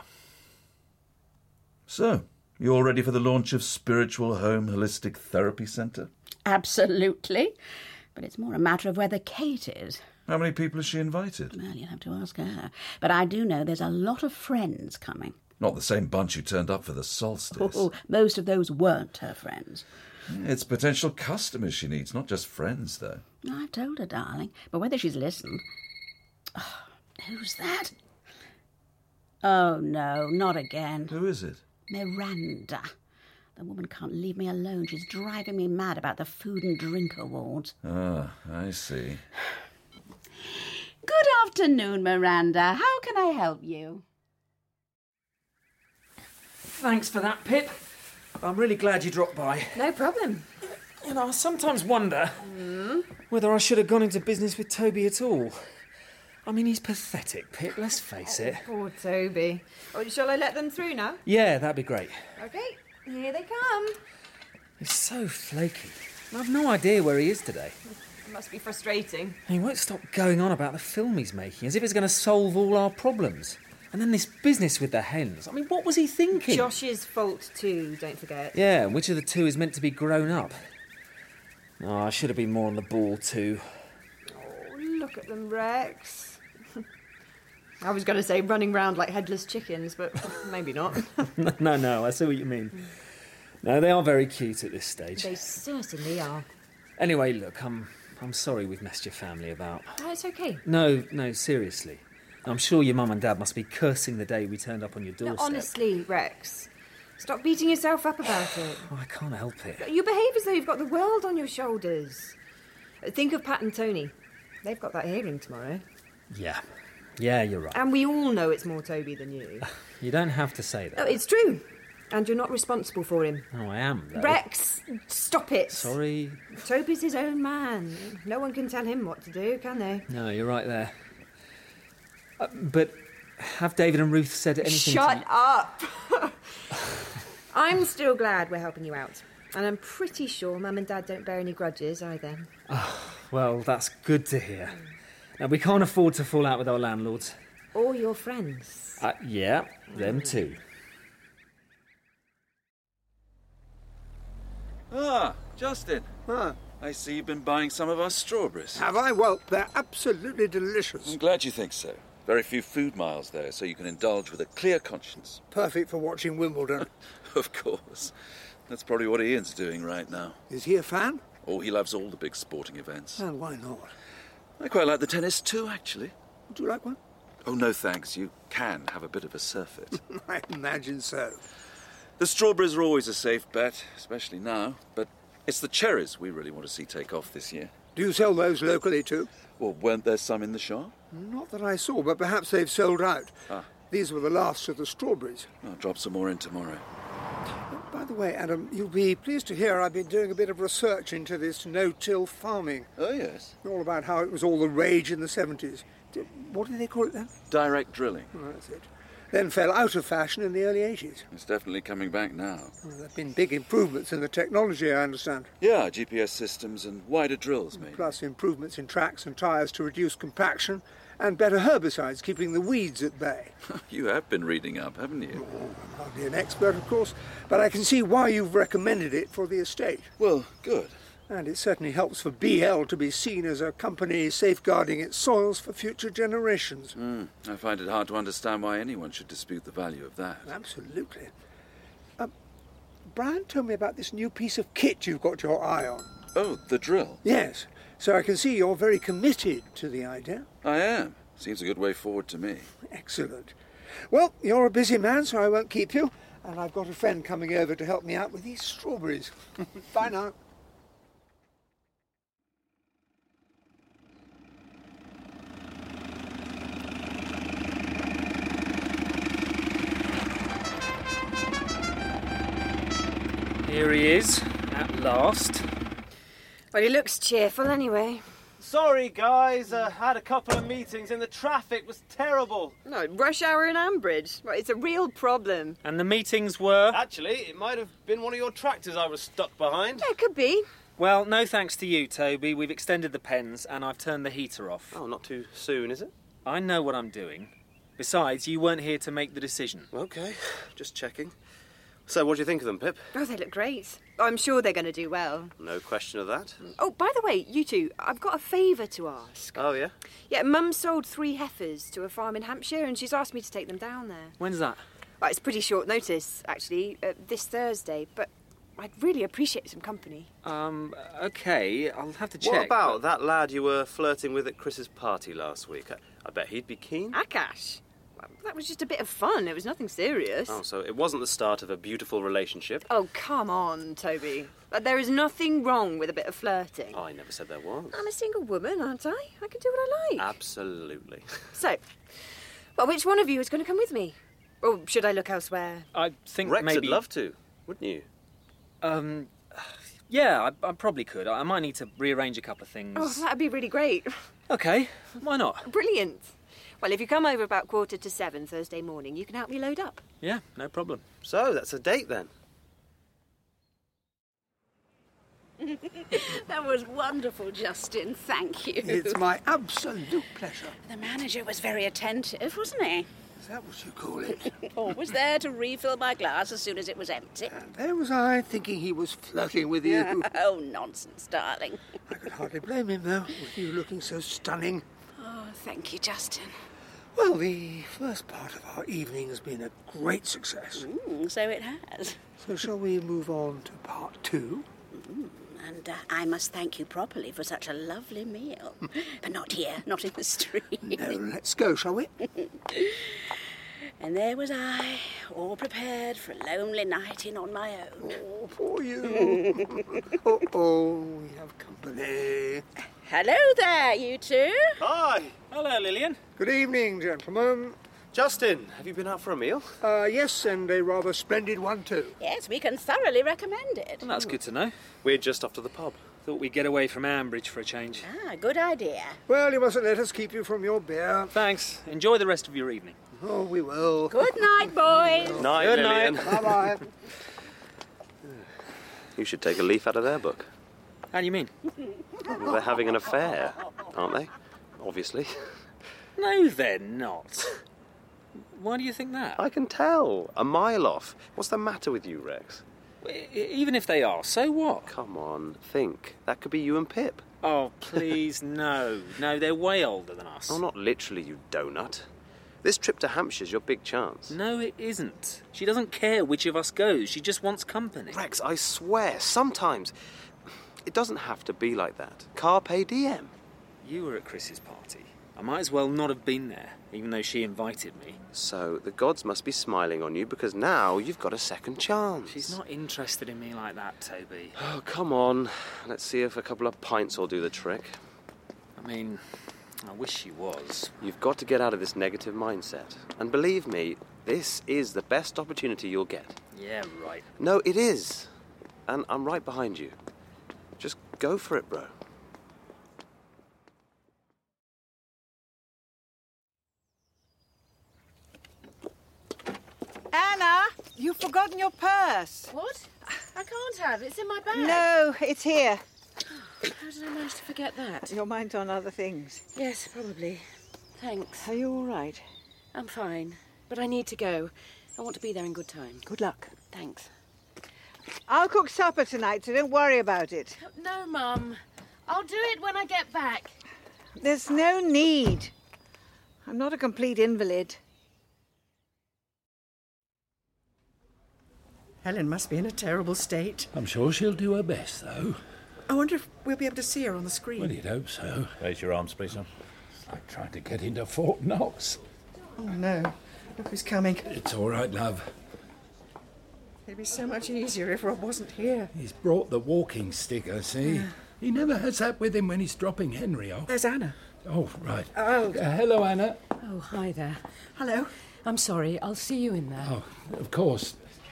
Speaker 7: So, you all ready for the launch of Spiritual Home Holistic Therapy Centre?
Speaker 2: Absolutely. But it's more a matter of whether Kate is.
Speaker 7: How many people has she invited?
Speaker 2: Well, you'll have to ask her. But I do know there's a lot of friends coming.
Speaker 7: Not the same bunch who turned up for the solstice.
Speaker 2: Oh, most of those weren't her friends.
Speaker 7: It's potential customers she needs, not just friends, though.
Speaker 2: I've told her, darling. But whether she's listened... Oh, who's that? Oh, no, not again.
Speaker 7: Who is it?
Speaker 2: Miranda. The woman can't leave me alone. She's driving me mad about the Food and Drink Awards.
Speaker 7: Ah, I see.
Speaker 2: Good afternoon, Miranda. How can I help you?
Speaker 18: Thanks for that, Pip. I'm really glad you dropped by.
Speaker 19: No problem.
Speaker 18: You know, I sometimes wonder
Speaker 19: Mm.
Speaker 18: whether I should have gone into business with Toby at all. I mean, he's pathetic, Pip, let's face it.
Speaker 19: Poor Toby. Oh, shall I let them through now?
Speaker 18: Yeah, that'd be great.
Speaker 19: Okay, here they come.
Speaker 18: He's so flaky. I've no idea where he is today.
Speaker 19: It must be frustrating.
Speaker 18: He won't stop going on about the film he's making, as if it's going to solve all our problems. And then this business with the hens. I mean, what was he thinking?
Speaker 19: Josh's fault too, don't forget.
Speaker 18: Yeah, and which of the two is meant to be grown up? Oh, I should have been more on the ball too.
Speaker 19: Oh, look at them, Rex. I was going to say running round like headless chickens, but maybe not.
Speaker 18: no, no, I see what you mean. No, they are very cute at this stage.
Speaker 19: They certainly are.
Speaker 18: Anyway, look, I'm I'm sorry we've messed your family about.
Speaker 19: Oh, it's okay.
Speaker 18: No, no, seriously. I'm sure your mum and dad must be cursing the day we turned up on your
Speaker 19: No,
Speaker 18: doorstep.
Speaker 19: honestly, Rex, stop beating yourself up about it.
Speaker 18: Oh, I can't help it.
Speaker 19: You behave as though you've got the world on your shoulders. Think of Pat and Tony. They've got that hearing tomorrow.
Speaker 18: Yeah. Yeah, you're right.
Speaker 19: And we all know it's more Toby than you.
Speaker 18: You don't have to say that.
Speaker 19: No, it's true. And you're not responsible for him.
Speaker 18: Oh, I am, though.
Speaker 19: Rex, stop it.
Speaker 18: Sorry.
Speaker 19: Toby's his own man. No one can tell him what to do, can they?
Speaker 18: No, you're right there. Uh, but have David and Ruth said anything
Speaker 19: Shut
Speaker 18: to you?
Speaker 19: up! I'm still glad we're helping you out. And I'm pretty sure Mum and Dad don't bear any grudges either.
Speaker 18: Oh, well, that's good to hear. Now, we can't afford to fall out with our landlords.
Speaker 19: Or your friends.
Speaker 18: Uh, yeah, them too.
Speaker 7: Ah, Justin.
Speaker 16: Ah.
Speaker 7: I see you've been buying some of our strawberries.
Speaker 17: Have I? Well, they're absolutely delicious.
Speaker 7: I'm glad you think so. Very few food miles there, so you can indulge with a clear conscience.
Speaker 17: Perfect for watching Wimbledon.
Speaker 7: Of course. That's probably what Ian's doing right now.
Speaker 17: Is he a fan?
Speaker 7: Oh, he loves all the big sporting events.
Speaker 17: Well, why not?
Speaker 7: I quite like the tennis too, actually.
Speaker 17: Would you like one?
Speaker 7: Oh, no thanks. You can have a bit of a surfeit.
Speaker 17: I imagine so.
Speaker 7: The strawberries are always a safe bet, especially now, but it's the cherries we really want to see take off this year.
Speaker 17: Do you sell those locally too?
Speaker 7: Well, weren't there some in the shop?
Speaker 17: Not that I saw, but perhaps they've sold out.
Speaker 7: Ah.
Speaker 17: These were the last of the strawberries.
Speaker 7: I'll drop some more in tomorrow.
Speaker 17: By the way, Adam, you'll be pleased to hear I've been doing a bit of research into this no-till farming.
Speaker 7: Oh, yes.
Speaker 17: All about how it was all the rage in the seventies. Did, what did they call it then?
Speaker 7: Direct drilling.
Speaker 17: Oh, that's it. Then fell out of fashion in the early eighties.
Speaker 7: It's definitely coming back now.
Speaker 17: Well, there have been big improvements in the technology, I understand.
Speaker 7: Yeah, G P S systems and wider drills, maybe.
Speaker 17: Plus improvements in tracks and tyres to reduce compaction, and better herbicides keeping the weeds at bay.
Speaker 7: You have been reading up, haven't you?
Speaker 17: Oh, I'm hardly an expert, of course, but I can see why you've recommended it for the estate.
Speaker 7: Well, good.
Speaker 17: And it certainly helps for B L to be seen as a company safeguarding its soils for future generations.
Speaker 7: Mm, I find it hard to understand why anyone should dispute the value of that.
Speaker 17: Absolutely. Uh, Brian told me about this new piece of kit you've got your eye on.
Speaker 7: Oh, the drill?
Speaker 17: Yes. So I can see you're very committed to the idea.
Speaker 7: I am. Seems a good way forward to me.
Speaker 17: Excellent. Well, you're a busy man, so I won't keep you. And I've got a friend coming over to help me out with these strawberries. Bye now.
Speaker 18: Here he is, at last.
Speaker 19: Well, he looks cheerful anyway.
Speaker 20: Sorry, guys. I uh, had a couple of meetings and the traffic was terrible.
Speaker 19: No, rush hour in Ambridge. Well, it's a real problem.
Speaker 18: And the meetings were?
Speaker 20: Actually, it might have been one of your tractors I was stuck behind.
Speaker 19: Yeah, it could be.
Speaker 18: Well, no thanks to you, Toby. We've extended the pens and I've turned the heater off.
Speaker 20: Oh, not too soon, is it?
Speaker 18: I know what I'm doing. Besides, you weren't here to make the decision.
Speaker 20: OK, just checking. So, what do you think of them, Pip?
Speaker 19: Oh, they look great. I'm sure they're going to do well.
Speaker 20: No question of that.
Speaker 19: Oh, by the way, you two, I've got a favour to ask.
Speaker 20: Oh, yeah?
Speaker 19: Yeah, Mum sold three heifers to a farm in Hampshire and she's asked me to take them down there.
Speaker 18: When's that?
Speaker 19: Well, it's pretty short notice, actually, uh, this Thursday, but I'd really appreciate some company.
Speaker 18: Um, OK, I'll have to check.
Speaker 20: What about
Speaker 18: but...
Speaker 20: that lad you were flirting with at Chris's party last week? I, I bet he'd be keen.
Speaker 19: Akash? Well, that was just a bit of fun. It was nothing serious.
Speaker 20: Oh, so it wasn't the start of a beautiful relationship?
Speaker 19: Oh, come on, Toby. There is nothing wrong with a bit of flirting.
Speaker 20: Oh, I never said there was.
Speaker 19: I'm a single woman, aren't I? I can do what I like.
Speaker 20: Absolutely.
Speaker 19: So, well, which one of you is going to come with me? Or should I look elsewhere?
Speaker 18: I think
Speaker 20: Rex
Speaker 18: maybe...
Speaker 20: would love to, wouldn't you?
Speaker 18: Um, yeah, I, I probably could. I might need to rearrange a couple of things.
Speaker 19: Oh, that'd be really great.
Speaker 18: OK, why not?
Speaker 19: Brilliant. Well, if you come over about quarter to seven Thursday morning, you can help me load up.
Speaker 18: Yeah, no problem.
Speaker 20: So, that's a date then?
Speaker 21: That was wonderful, Justin. Thank you.
Speaker 17: It's my absolute pleasure.
Speaker 21: The manager was very attentive, wasn't he?
Speaker 17: Is that what you call it?
Speaker 21: Always there to refill my glass as soon as it was empty.
Speaker 17: And there was I, thinking he was flirting with you.
Speaker 21: Oh, nonsense, darling.
Speaker 17: I could hardly blame him, though, with you looking so stunning.
Speaker 21: Oh, thank you, Justin.
Speaker 17: Well, the first part of our evening has been a great success.
Speaker 21: Mm, so it has.
Speaker 17: So shall we move on to part two?
Speaker 21: Mm, and uh, I must thank you properly for such a lovely meal. But not here, not in the street.
Speaker 17: No, let's go, shall we?
Speaker 21: And there was I, all prepared for a lonely night in on my own.
Speaker 17: Oh, poor you. Uh-oh, we have company.
Speaker 21: Hello there, you two.
Speaker 20: Hi. Hello, Lillian.
Speaker 17: Good evening, gentlemen.
Speaker 20: Justin, have you been out for a meal?
Speaker 17: Uh, yes, and a rather splendid one, too.
Speaker 21: Yes, we can thoroughly recommend it.
Speaker 20: Well, that's good to know. We're just off to the pub.
Speaker 18: Thought we'd get away from Ambridge for a change.
Speaker 21: Ah, good idea.
Speaker 17: Well, you mustn't let us keep you from your beer.
Speaker 18: Thanks. Enjoy the rest of your evening.
Speaker 17: Oh, we will.
Speaker 21: Good night, boys.
Speaker 20: Night,
Speaker 18: Good
Speaker 20: Lillian.
Speaker 18: night.
Speaker 17: Bye-bye.
Speaker 1: You should take a leaf out of their book.
Speaker 18: How do you mean?
Speaker 1: Well, they're having an affair, aren't they? Obviously.
Speaker 18: No, they're not. Why do you think that?
Speaker 1: I can tell. A mile off. What's the matter with you, Rex?
Speaker 18: Even if they are, so what?
Speaker 1: Come on, think. That could be you and Pip.
Speaker 18: Oh, please, no. No, they're way older than us.
Speaker 1: Oh, not literally, you donut. This trip to Hampshire's your big chance.
Speaker 18: No, it isn't. She doesn't care which of us goes. She just wants company.
Speaker 1: Rex, I swear, sometimes it doesn't have to be like that. Carpe diem.
Speaker 18: You were at Chris's party. I might as well not have been there, even though she invited me.
Speaker 1: So the gods must be smiling on you because now you've got a second chance.
Speaker 18: She's not interested in me like that, Toby.
Speaker 1: Oh, come on. Let's see if a couple of pints will do the trick.
Speaker 18: I mean, I wish she was.
Speaker 1: You've got to get out of this negative mindset. And believe me, this is the best opportunity you'll get.
Speaker 18: Yeah, right.
Speaker 1: No, it is. And I'm right behind you. Just go for it, bro.
Speaker 4: Anna, you've forgotten your purse.
Speaker 19: What? I can't have. It's in my bag.
Speaker 4: No, it's here.
Speaker 19: How did I manage to forget that?
Speaker 4: Your mind's on other things.
Speaker 19: Yes, probably. Thanks.
Speaker 4: Are you all right?
Speaker 19: I'm fine, but I need to go. I want to be there in good time.
Speaker 4: Good luck.
Speaker 19: Thanks.
Speaker 4: I'll cook supper tonight, so don't worry about it.
Speaker 19: No, Mum. I'll do it when I get back.
Speaker 4: There's no need. I'm not a complete invalid. Helen must be in a terrible state.
Speaker 10: I'm sure she'll do her best, though.
Speaker 4: I wonder if we'll be able to see her on the screen.
Speaker 10: Well, you'd hope so.
Speaker 7: Raise your arms, please, sir.
Speaker 10: It's like trying to get into Fort Knox.
Speaker 4: Oh, no. Look who's coming.
Speaker 10: It's all right, love.
Speaker 4: It'd be so much easier if Rob wasn't here.
Speaker 10: He's brought the walking stick, I see.
Speaker 4: Yeah.
Speaker 10: He never has that with him when he's dropping Henry off.
Speaker 4: There's Anna.
Speaker 10: Oh, right.
Speaker 4: Oh.
Speaker 10: Uh, hello, Anna.
Speaker 22: Oh, hi there.
Speaker 4: Hello.
Speaker 22: I'm sorry. I'll see you in there.
Speaker 10: Oh, of course.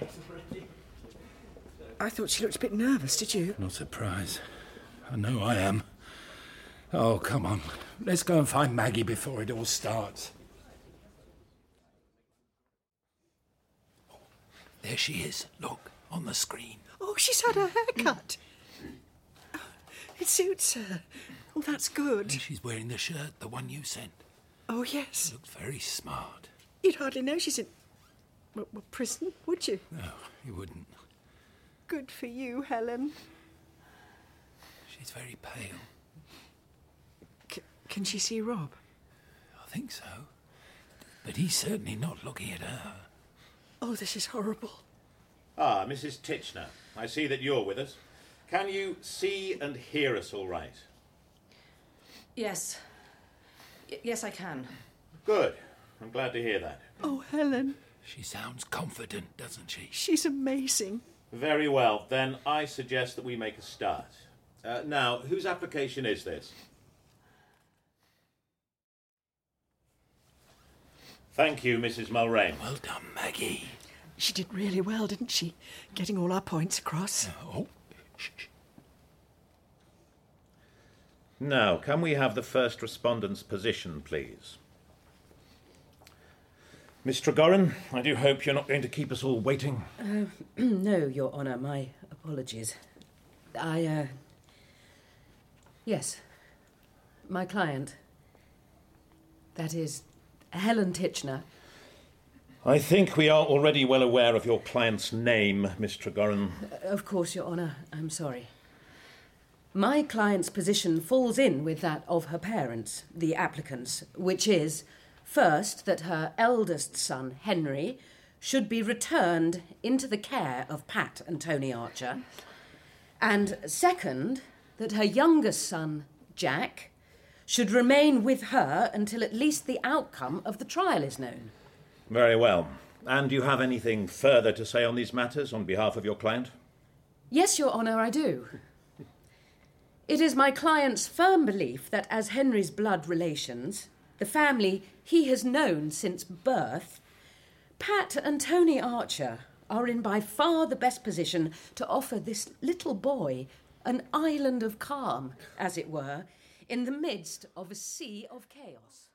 Speaker 4: I thought she looked a bit nervous, did you?
Speaker 10: No surprise. I know I am. Oh, come on. Let's go and find Maggie before it all starts. Oh, there she is. Look, on the screen.
Speaker 4: Oh, she's had her hair cut. Oh, it suits her. Oh, that's good.
Speaker 10: And she's wearing the shirt, the one you sent.
Speaker 4: Oh, yes.
Speaker 10: Looks very smart.
Speaker 4: You'd hardly know she's in well, well, prison, would you?
Speaker 10: No, you wouldn't.
Speaker 4: Good for you, Helen.
Speaker 10: She's very pale.
Speaker 4: C- can she see Rob?
Speaker 10: I think so. But he's certainly not looking at her.
Speaker 4: Oh, this is horrible.
Speaker 23: Ah, Missus Titchener, I see that you're with us. Can you see and hear us all right?
Speaker 22: Yes. Y- yes, I can.
Speaker 23: Good. I'm glad to hear that.
Speaker 4: Oh, Helen.
Speaker 10: She sounds confident, doesn't she?
Speaker 4: She's amazing.
Speaker 23: Very well. Then I suggest that we make a start. Uh, now, whose application is this? Thank you, Missus Mulrain.
Speaker 10: Well done, Maggie.
Speaker 4: She did really well, didn't she? Getting all our points across.
Speaker 10: Oh, shh, shh.
Speaker 23: Now, can we have the first respondent's position, please? Miss Tregoran, I do hope you're not going to keep us all waiting.
Speaker 22: Uh, no, Your Honour, my apologies. I, uh... Yes. My client. That is, Helen Titchener.
Speaker 23: I think we are already well aware of your client's name, Miss Tregoran.
Speaker 22: Uh, of course, Your Honour. I'm sorry. My client's position falls in with that of her parents, the applicants, which is First, that her eldest son, Henry, should be returned into the care of Pat and Tony Archer. And second, that her youngest son, Jack, should remain with her until at least the outcome of the trial is known.
Speaker 23: Very well. And do you have anything further to say on these matters on behalf of your client?
Speaker 22: Yes, Your Honour, I do. It is my client's firm belief that as Henry's blood relations, the family he has known since birth, Pat and Tony Archer are in by far the best position to offer this little boy an island of calm, as it were, in the midst of a sea of chaos.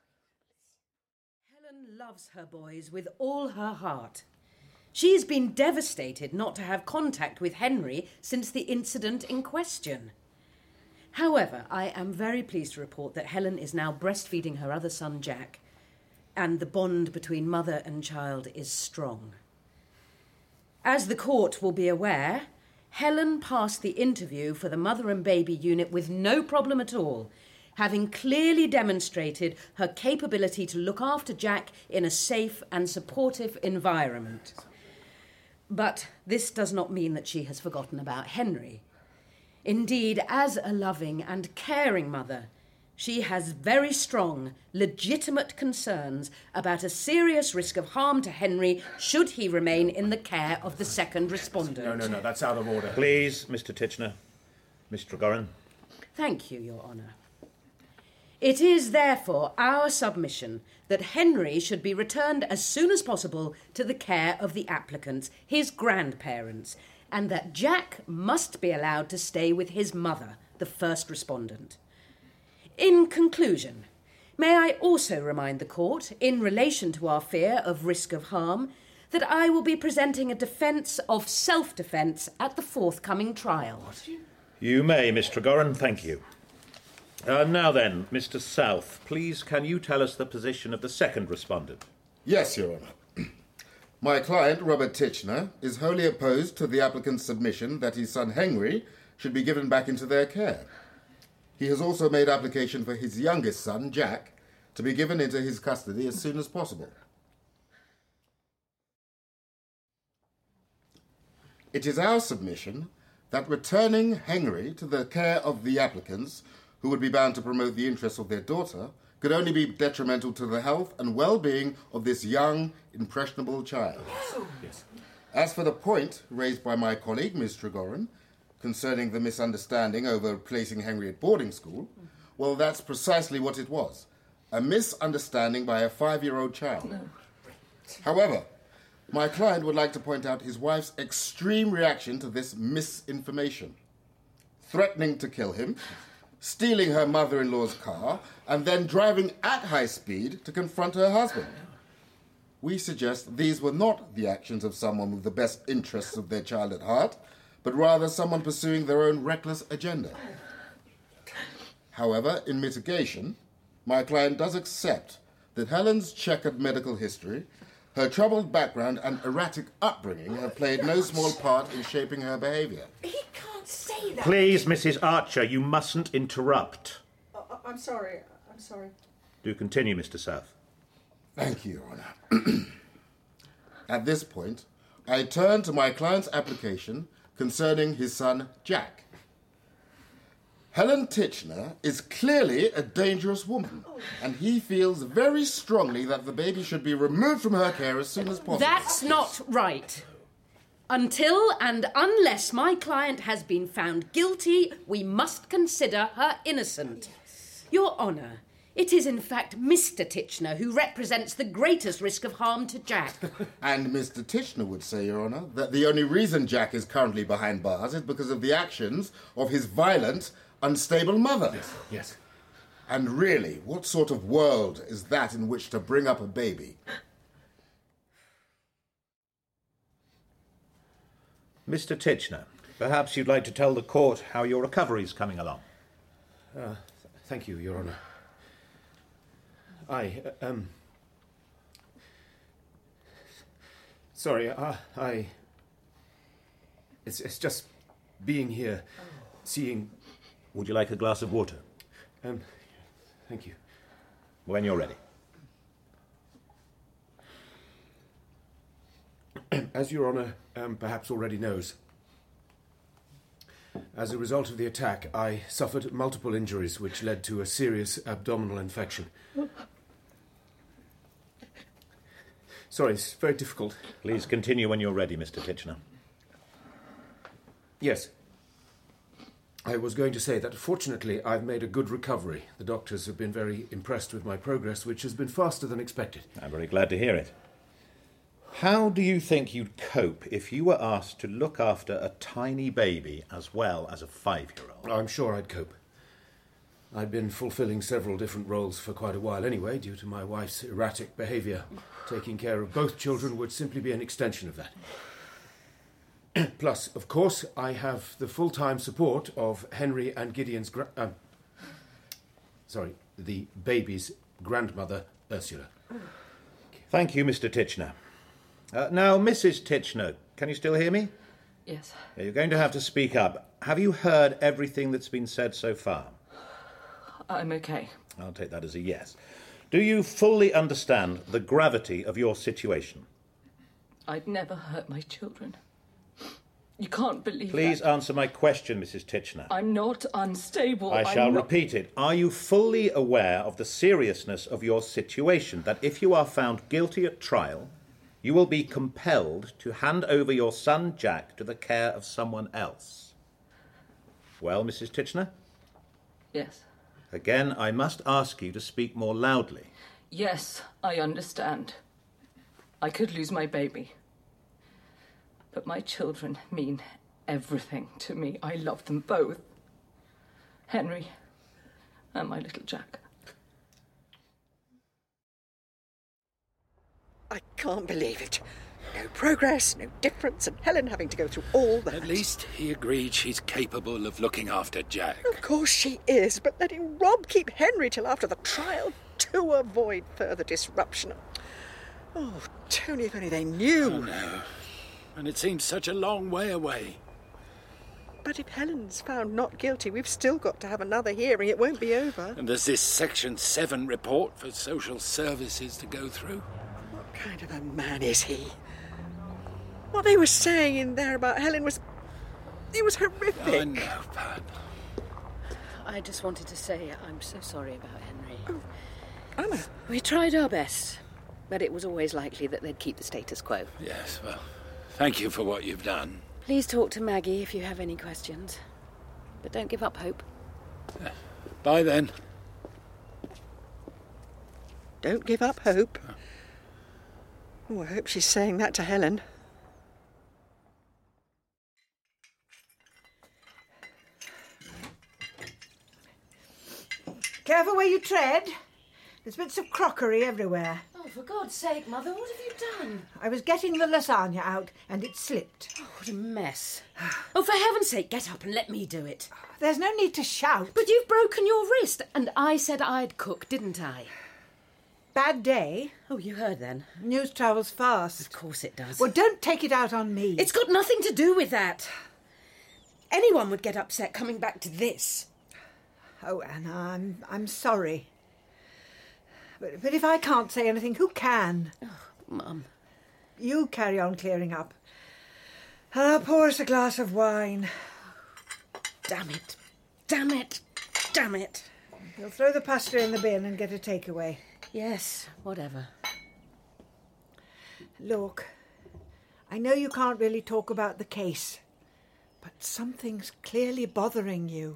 Speaker 22: Helen loves her boys with all her heart. She has been devastated not to have contact with Henry since the incident in question. However, I am very pleased to report that Helen is now breastfeeding her other son, Jack, and the bond between mother and child is strong. As the court will be aware, Helen passed the interview for the mother and baby unit with no problem at all, having clearly demonstrated her capability to look after Jack in a safe and supportive environment. But this does not mean that she has forgotten about Henry. Indeed, as a loving and caring mother, she has very strong, legitimate concerns about a serious risk of harm to Henry should he remain in the care of the second respondent.
Speaker 23: No, no, no, that's out of order. Please, Mister Titchener. Miss Tregoran.
Speaker 22: Thank you, Your Honour. It is therefore our submission that Henry should be returned as soon as possible to the care of the applicants, his grandparents, and that Jack must be allowed to stay with his mother, the first respondent. In conclusion, may I also remind the court, in relation to our fear of risk of harm, that I will be presenting a defence of self-defence at the forthcoming trial.
Speaker 23: You may, Miss Tregoran, thank you. Uh, now then, Mister South, please can you tell us the position of the second respondent?
Speaker 3: Yes, Your Honour. My client, Robert Titchener, is wholly opposed to the applicant's submission that his son Henry should be given back into their care. He has also made application for his youngest son, Jack, to be given into his custody as soon as possible. It is our submission that returning Henry to the care of the applicants, who would be bound to promote the interests of their daughter, could only be detrimental to the health and well-being of this young, impressionable child.
Speaker 23: Yes.
Speaker 3: As for the point raised by my colleague, Miss Tregoran, concerning the misunderstanding over placing Henry at boarding school, well, that's precisely what it was. A misunderstanding by a five-year-old child. However, my client would like to point out his wife's extreme reaction to this misinformation. Threatening to kill him, stealing her mother-in-law's car, and then driving at high speed to confront her husband. We suggest these were not the actions of someone with the best interests of their child at heart, but rather someone pursuing their own reckless agenda. However, in mitigation, my client does accept that Helen's checkered medical history, her troubled background and erratic upbringing have played no small part in shaping her behaviour.
Speaker 4: He can't say that.
Speaker 23: Please, Missus Archer, you mustn't interrupt.
Speaker 4: Uh, I'm sorry. I'm sorry.
Speaker 23: Do continue, Mister South.
Speaker 3: Thank you, Your Honour. At this point, I turn to my client's application concerning his son, Jack. Helen Titchener is clearly a dangerous woman, and he feels very strongly that the baby should be removed from her care as soon as possible.
Speaker 22: That's not right. Until and unless my client has been found guilty, we must consider her innocent. Your Honour, it is in fact Mister Titchener who represents the greatest risk of harm to Jack.
Speaker 3: And Mister Titchener would say, Your Honour, that the only reason Jack is currently behind bars is because of the actions of his violent, unstable mother.
Speaker 23: Yes, yes.
Speaker 3: And really, what sort of world is that in which to bring up a baby?
Speaker 23: Mister Titchener, perhaps you'd like to tell the court how your recovery's coming along.
Speaker 6: Uh, th- thank you, Your Honour. I, uh, um... Sorry, I... I it's, it's just being here, seeing...
Speaker 23: Would you like a glass of water?
Speaker 6: Um, thank you.
Speaker 23: When you're ready.
Speaker 6: As Your Honour um, perhaps already knows, as a result of the attack, I suffered multiple injuries which led to a serious abdominal infection. Sorry, it's very difficult.
Speaker 23: Please continue when you're ready, Mister Titchener.
Speaker 6: Yes. I was going to say that fortunately I've made a good recovery. The doctors have been very impressed with my progress, which has been faster than expected.
Speaker 23: I'm very glad to hear it. How do you think you'd cope if you were asked to look after a tiny baby as well as a five-year-old?
Speaker 6: I'm sure I'd cope. I'd been fulfilling several different roles for quite a while anyway, due to my wife's erratic behaviour. Taking care of both children would simply be an extension of that. Plus, of course, I have the full-time support of Henry and Gideon's... Gra- um, sorry, the baby's grandmother, Ursula.
Speaker 23: Thank you, Mister Titchener. Uh, now, Missus Titchener, can you still hear me?
Speaker 5: Yes.
Speaker 23: Yeah, you're going to have to speak up. Have you heard everything that's been said so far?
Speaker 5: I'm okay.
Speaker 23: I'll take that as a yes. Do you fully understand the gravity of your situation?
Speaker 5: I'd never hurt my children. You can't believe
Speaker 23: Please
Speaker 5: that.
Speaker 23: answer my question, Missus Titchener.
Speaker 5: I'm not unstable.
Speaker 23: I shall
Speaker 5: I'm not...
Speaker 23: repeat it. Are you fully aware of the seriousness of your situation, that if you are found guilty at trial, you will be compelled to hand over your son Jack to the care of someone else? Well, Missus Titchener?
Speaker 5: Yes.
Speaker 23: Again, I must ask you to speak more loudly.
Speaker 5: Yes, I understand. I could lose my baby. But my children mean everything to me. I love them both. Henry and my little Jack.
Speaker 4: I can't believe it. No progress, no difference, and Helen having to go through all that.
Speaker 10: At least he agreed she's capable of looking after Jack.
Speaker 4: Of course she is, but letting Rob keep Henry till after the trial to avoid further disruption. Oh, Tony, if only they knew.
Speaker 10: Oh, no. And it seems such a long way away.
Speaker 4: But if Helen's found not guilty, we've still got to have another hearing. It won't be over.
Speaker 10: And there's this Section seven report for social services to go through.
Speaker 4: What kind of a man is he? What they were saying in there about Helen was... it was horrific.
Speaker 10: I know, Pat.
Speaker 8: I just wanted to say I'm so sorry about Henry.
Speaker 4: Oh, Anna.
Speaker 8: We tried our best, but it was always likely that they'd keep the status quo.
Speaker 10: Yes, well, thank you for what you've done.
Speaker 8: Please talk to Maggie if you have any questions. But don't give up hope.
Speaker 10: Bye then.
Speaker 4: Don't give up hope. Oh, I hope she's saying that to Helen.
Speaker 9: Careful where you tread. There's bits of crockery everywhere.
Speaker 22: Oh, for God's sake, Mother, what have you done?
Speaker 9: I was getting the lasagna out and it slipped.
Speaker 22: Oh, what a mess. Oh, for heaven's sake, get up and let me do it.
Speaker 9: There's no need to shout.
Speaker 22: But you've broken your wrist, and I said I'd cook, didn't I?
Speaker 9: Bad day.
Speaker 22: Oh, you heard then.
Speaker 9: News travels fast.
Speaker 22: Of course it does.
Speaker 9: Well, don't take it out on me.
Speaker 22: It's got nothing to do with that. Anyone would get upset coming back to this.
Speaker 9: Oh, Anna, I'm, I'm sorry. But, but if I can't say anything, who can?
Speaker 22: Oh, Mum.
Speaker 9: You carry on clearing up. And I'll pour us a glass of wine.
Speaker 22: Damn it. Damn it. Damn it.
Speaker 9: You'll throw the pasta in the bin and get a takeaway.
Speaker 22: Yes, whatever.
Speaker 9: Look, I know you can't really talk about the case, but something's clearly bothering you.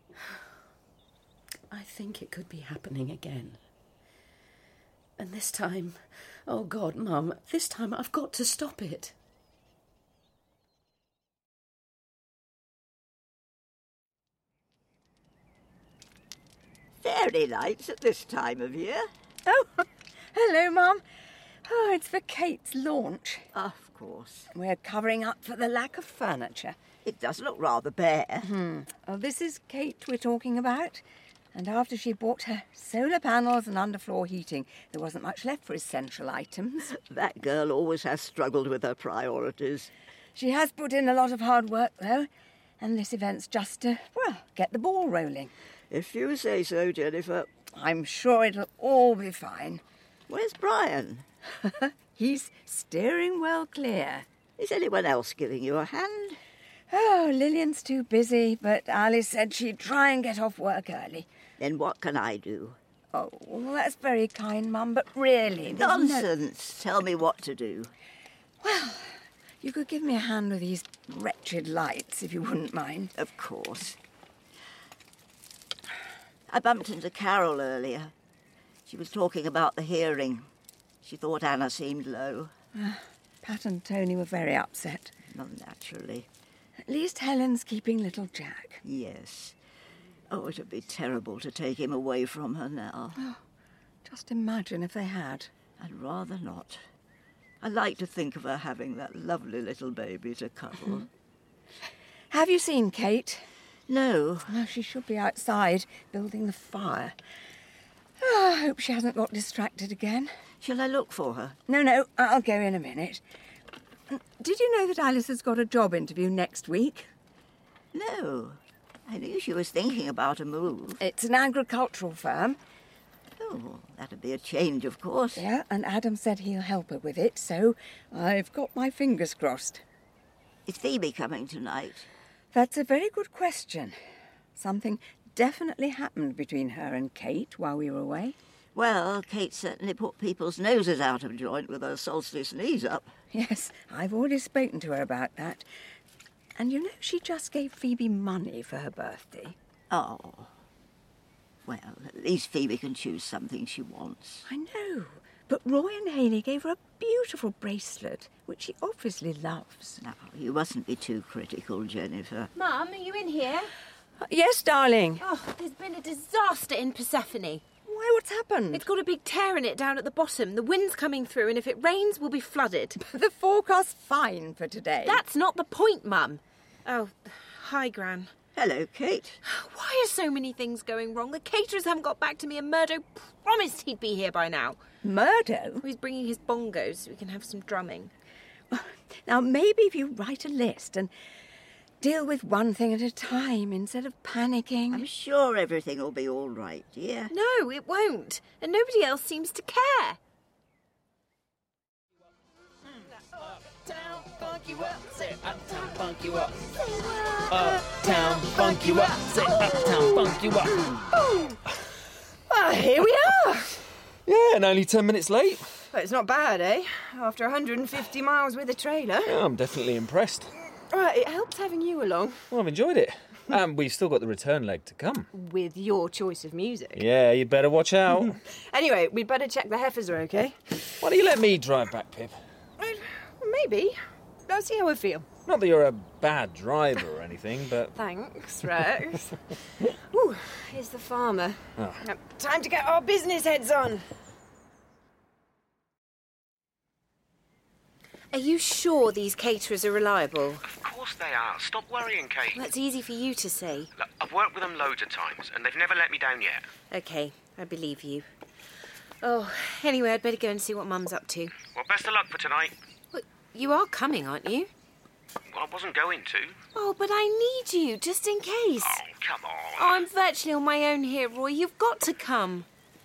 Speaker 22: I think it could be happening again. And this time, oh God, Mum, this time I've got to stop it.
Speaker 24: Fairy lights at this time of year.
Speaker 2: Oh, hello, Mum. Oh, it's for Kate's launch.
Speaker 24: Of course.
Speaker 2: We're covering up for the lack of furniture.
Speaker 24: It does look rather bare.
Speaker 2: Hmm. Well, this is Kate we're talking about. And after she bought her solar panels and underfloor heating, there wasn't much left for essential items.
Speaker 24: That girl always has struggled with her priorities.
Speaker 2: She has put in a lot of hard work, though. And this event's just to, well, get the ball rolling.
Speaker 24: If you say so, Jennifer.
Speaker 2: I'm sure it'll all be fine.
Speaker 24: Where's Brian?
Speaker 2: He's steering well clear.
Speaker 24: Is anyone else giving you a hand?
Speaker 2: Oh, Lillian's too busy, but Alice said she'd try and get off work early.
Speaker 24: Then what can I do?
Speaker 2: Oh, well, that's very kind, Mum, but really... there's no-
Speaker 24: Nonsense. Tell me what to do.
Speaker 2: Well, you could give me a hand with these wretched lights, if you wouldn't mind.
Speaker 24: Of course. I bumped into Carol earlier. She was talking about the hearing. She thought Anna seemed low.
Speaker 2: Uh, Pat and Tony were very upset.
Speaker 24: Not naturally.
Speaker 2: At least Helen's keeping little Jack.
Speaker 24: Yes. Oh, it'd be terrible to take him away from her now.
Speaker 2: Oh, just imagine if they had.
Speaker 24: I'd rather not. I like to think of her having that lovely little baby to cuddle.
Speaker 2: Have you seen Kate?
Speaker 24: No.
Speaker 2: Oh, she should be outside, building the fire. Oh, I hope she hasn't got distracted again.
Speaker 24: Shall I look for her?
Speaker 2: No, no, I'll go in a minute. Did you know that Alice has got a job interview next week?
Speaker 24: No. I knew she was thinking about a move.
Speaker 2: It's an agricultural firm.
Speaker 24: Oh, that'd be a change, of course.
Speaker 2: Yeah, and Adam said he'll help her with it, so I've got my fingers crossed.
Speaker 24: Is Phoebe coming tonight?
Speaker 2: That's a very good question. Something definitely happened between her and Kate while we were away.
Speaker 24: Well, Kate certainly put people's noses out of joint with her solstice knees up.
Speaker 2: Yes, I've already spoken to her about that. And you know, she just gave Phoebe money for her birthday.
Speaker 24: Oh. Well, at least Phoebe can choose something she wants.
Speaker 2: I know. But Roy and Haley gave her a beautiful bracelet, which she obviously loves.
Speaker 24: Now, you mustn't be too critical, Jennifer.
Speaker 19: Mum, are you in here?
Speaker 2: Uh, yes, darling.
Speaker 19: Oh, there's been a disaster in Persephone.
Speaker 2: Why, what's happened?
Speaker 19: It's got a big tear in it down at the bottom. The wind's coming through, and if it rains, we'll be flooded.
Speaker 2: The forecast's fine for today.
Speaker 19: That's not the point, Mum. Oh, hi, Gran.
Speaker 24: Hello, Kate.
Speaker 19: Why are so many things going wrong? The caterers haven't got back to me, and Murdo promised he'd be here by now.
Speaker 2: Murdo?
Speaker 19: He's bringing his bongos so we can have some drumming.
Speaker 2: Now, maybe if you write a list and deal with one thing at a time instead of panicking.
Speaker 24: I'm sure everything will be all right, dear.
Speaker 19: No, it won't. And nobody else seems to care.
Speaker 11: Uptown, funk you up, say uptown, funk you up. Uptown, funk you up, say uptown, funk you up.
Speaker 19: Ah, here we are.
Speaker 18: Yeah, and only ten minutes late.
Speaker 19: Well, it's not bad, eh? After one hundred fifty miles with a trailer.
Speaker 18: Yeah, I'm definitely impressed.
Speaker 19: Right, it helps having you along.
Speaker 18: Well, I've enjoyed it. And we've still got the return leg to come.
Speaker 19: With your choice of music.
Speaker 18: Yeah, you'd better watch out.
Speaker 19: Anyway, we'd better check the heifers are okay.
Speaker 18: Why don't you let me drive back, Pip?
Speaker 19: Well, maybe. I'll see how I feel.
Speaker 18: Not that you're a bad driver or anything, but...
Speaker 19: Thanks, Rex. Ooh, here's the farmer.
Speaker 18: Oh.
Speaker 19: Now, time to get our business heads on. Are you sure these caterers are reliable?
Speaker 12: Of course they are. Stop worrying, Kate.
Speaker 19: That's easy for you to say.
Speaker 12: Look, I've worked with them loads of times, and they've never let me down yet.
Speaker 19: Okay, I believe you. Oh, anyway, I'd better go and see what Mum's up to.
Speaker 12: Well, best of luck for tonight.
Speaker 19: Well, you are coming, aren't you?
Speaker 12: Well, I wasn't going to.
Speaker 19: Oh, but I need you, just in case.
Speaker 12: Oh, come on.
Speaker 19: Oh, I'm virtually on my own here, Roy. You've got to come.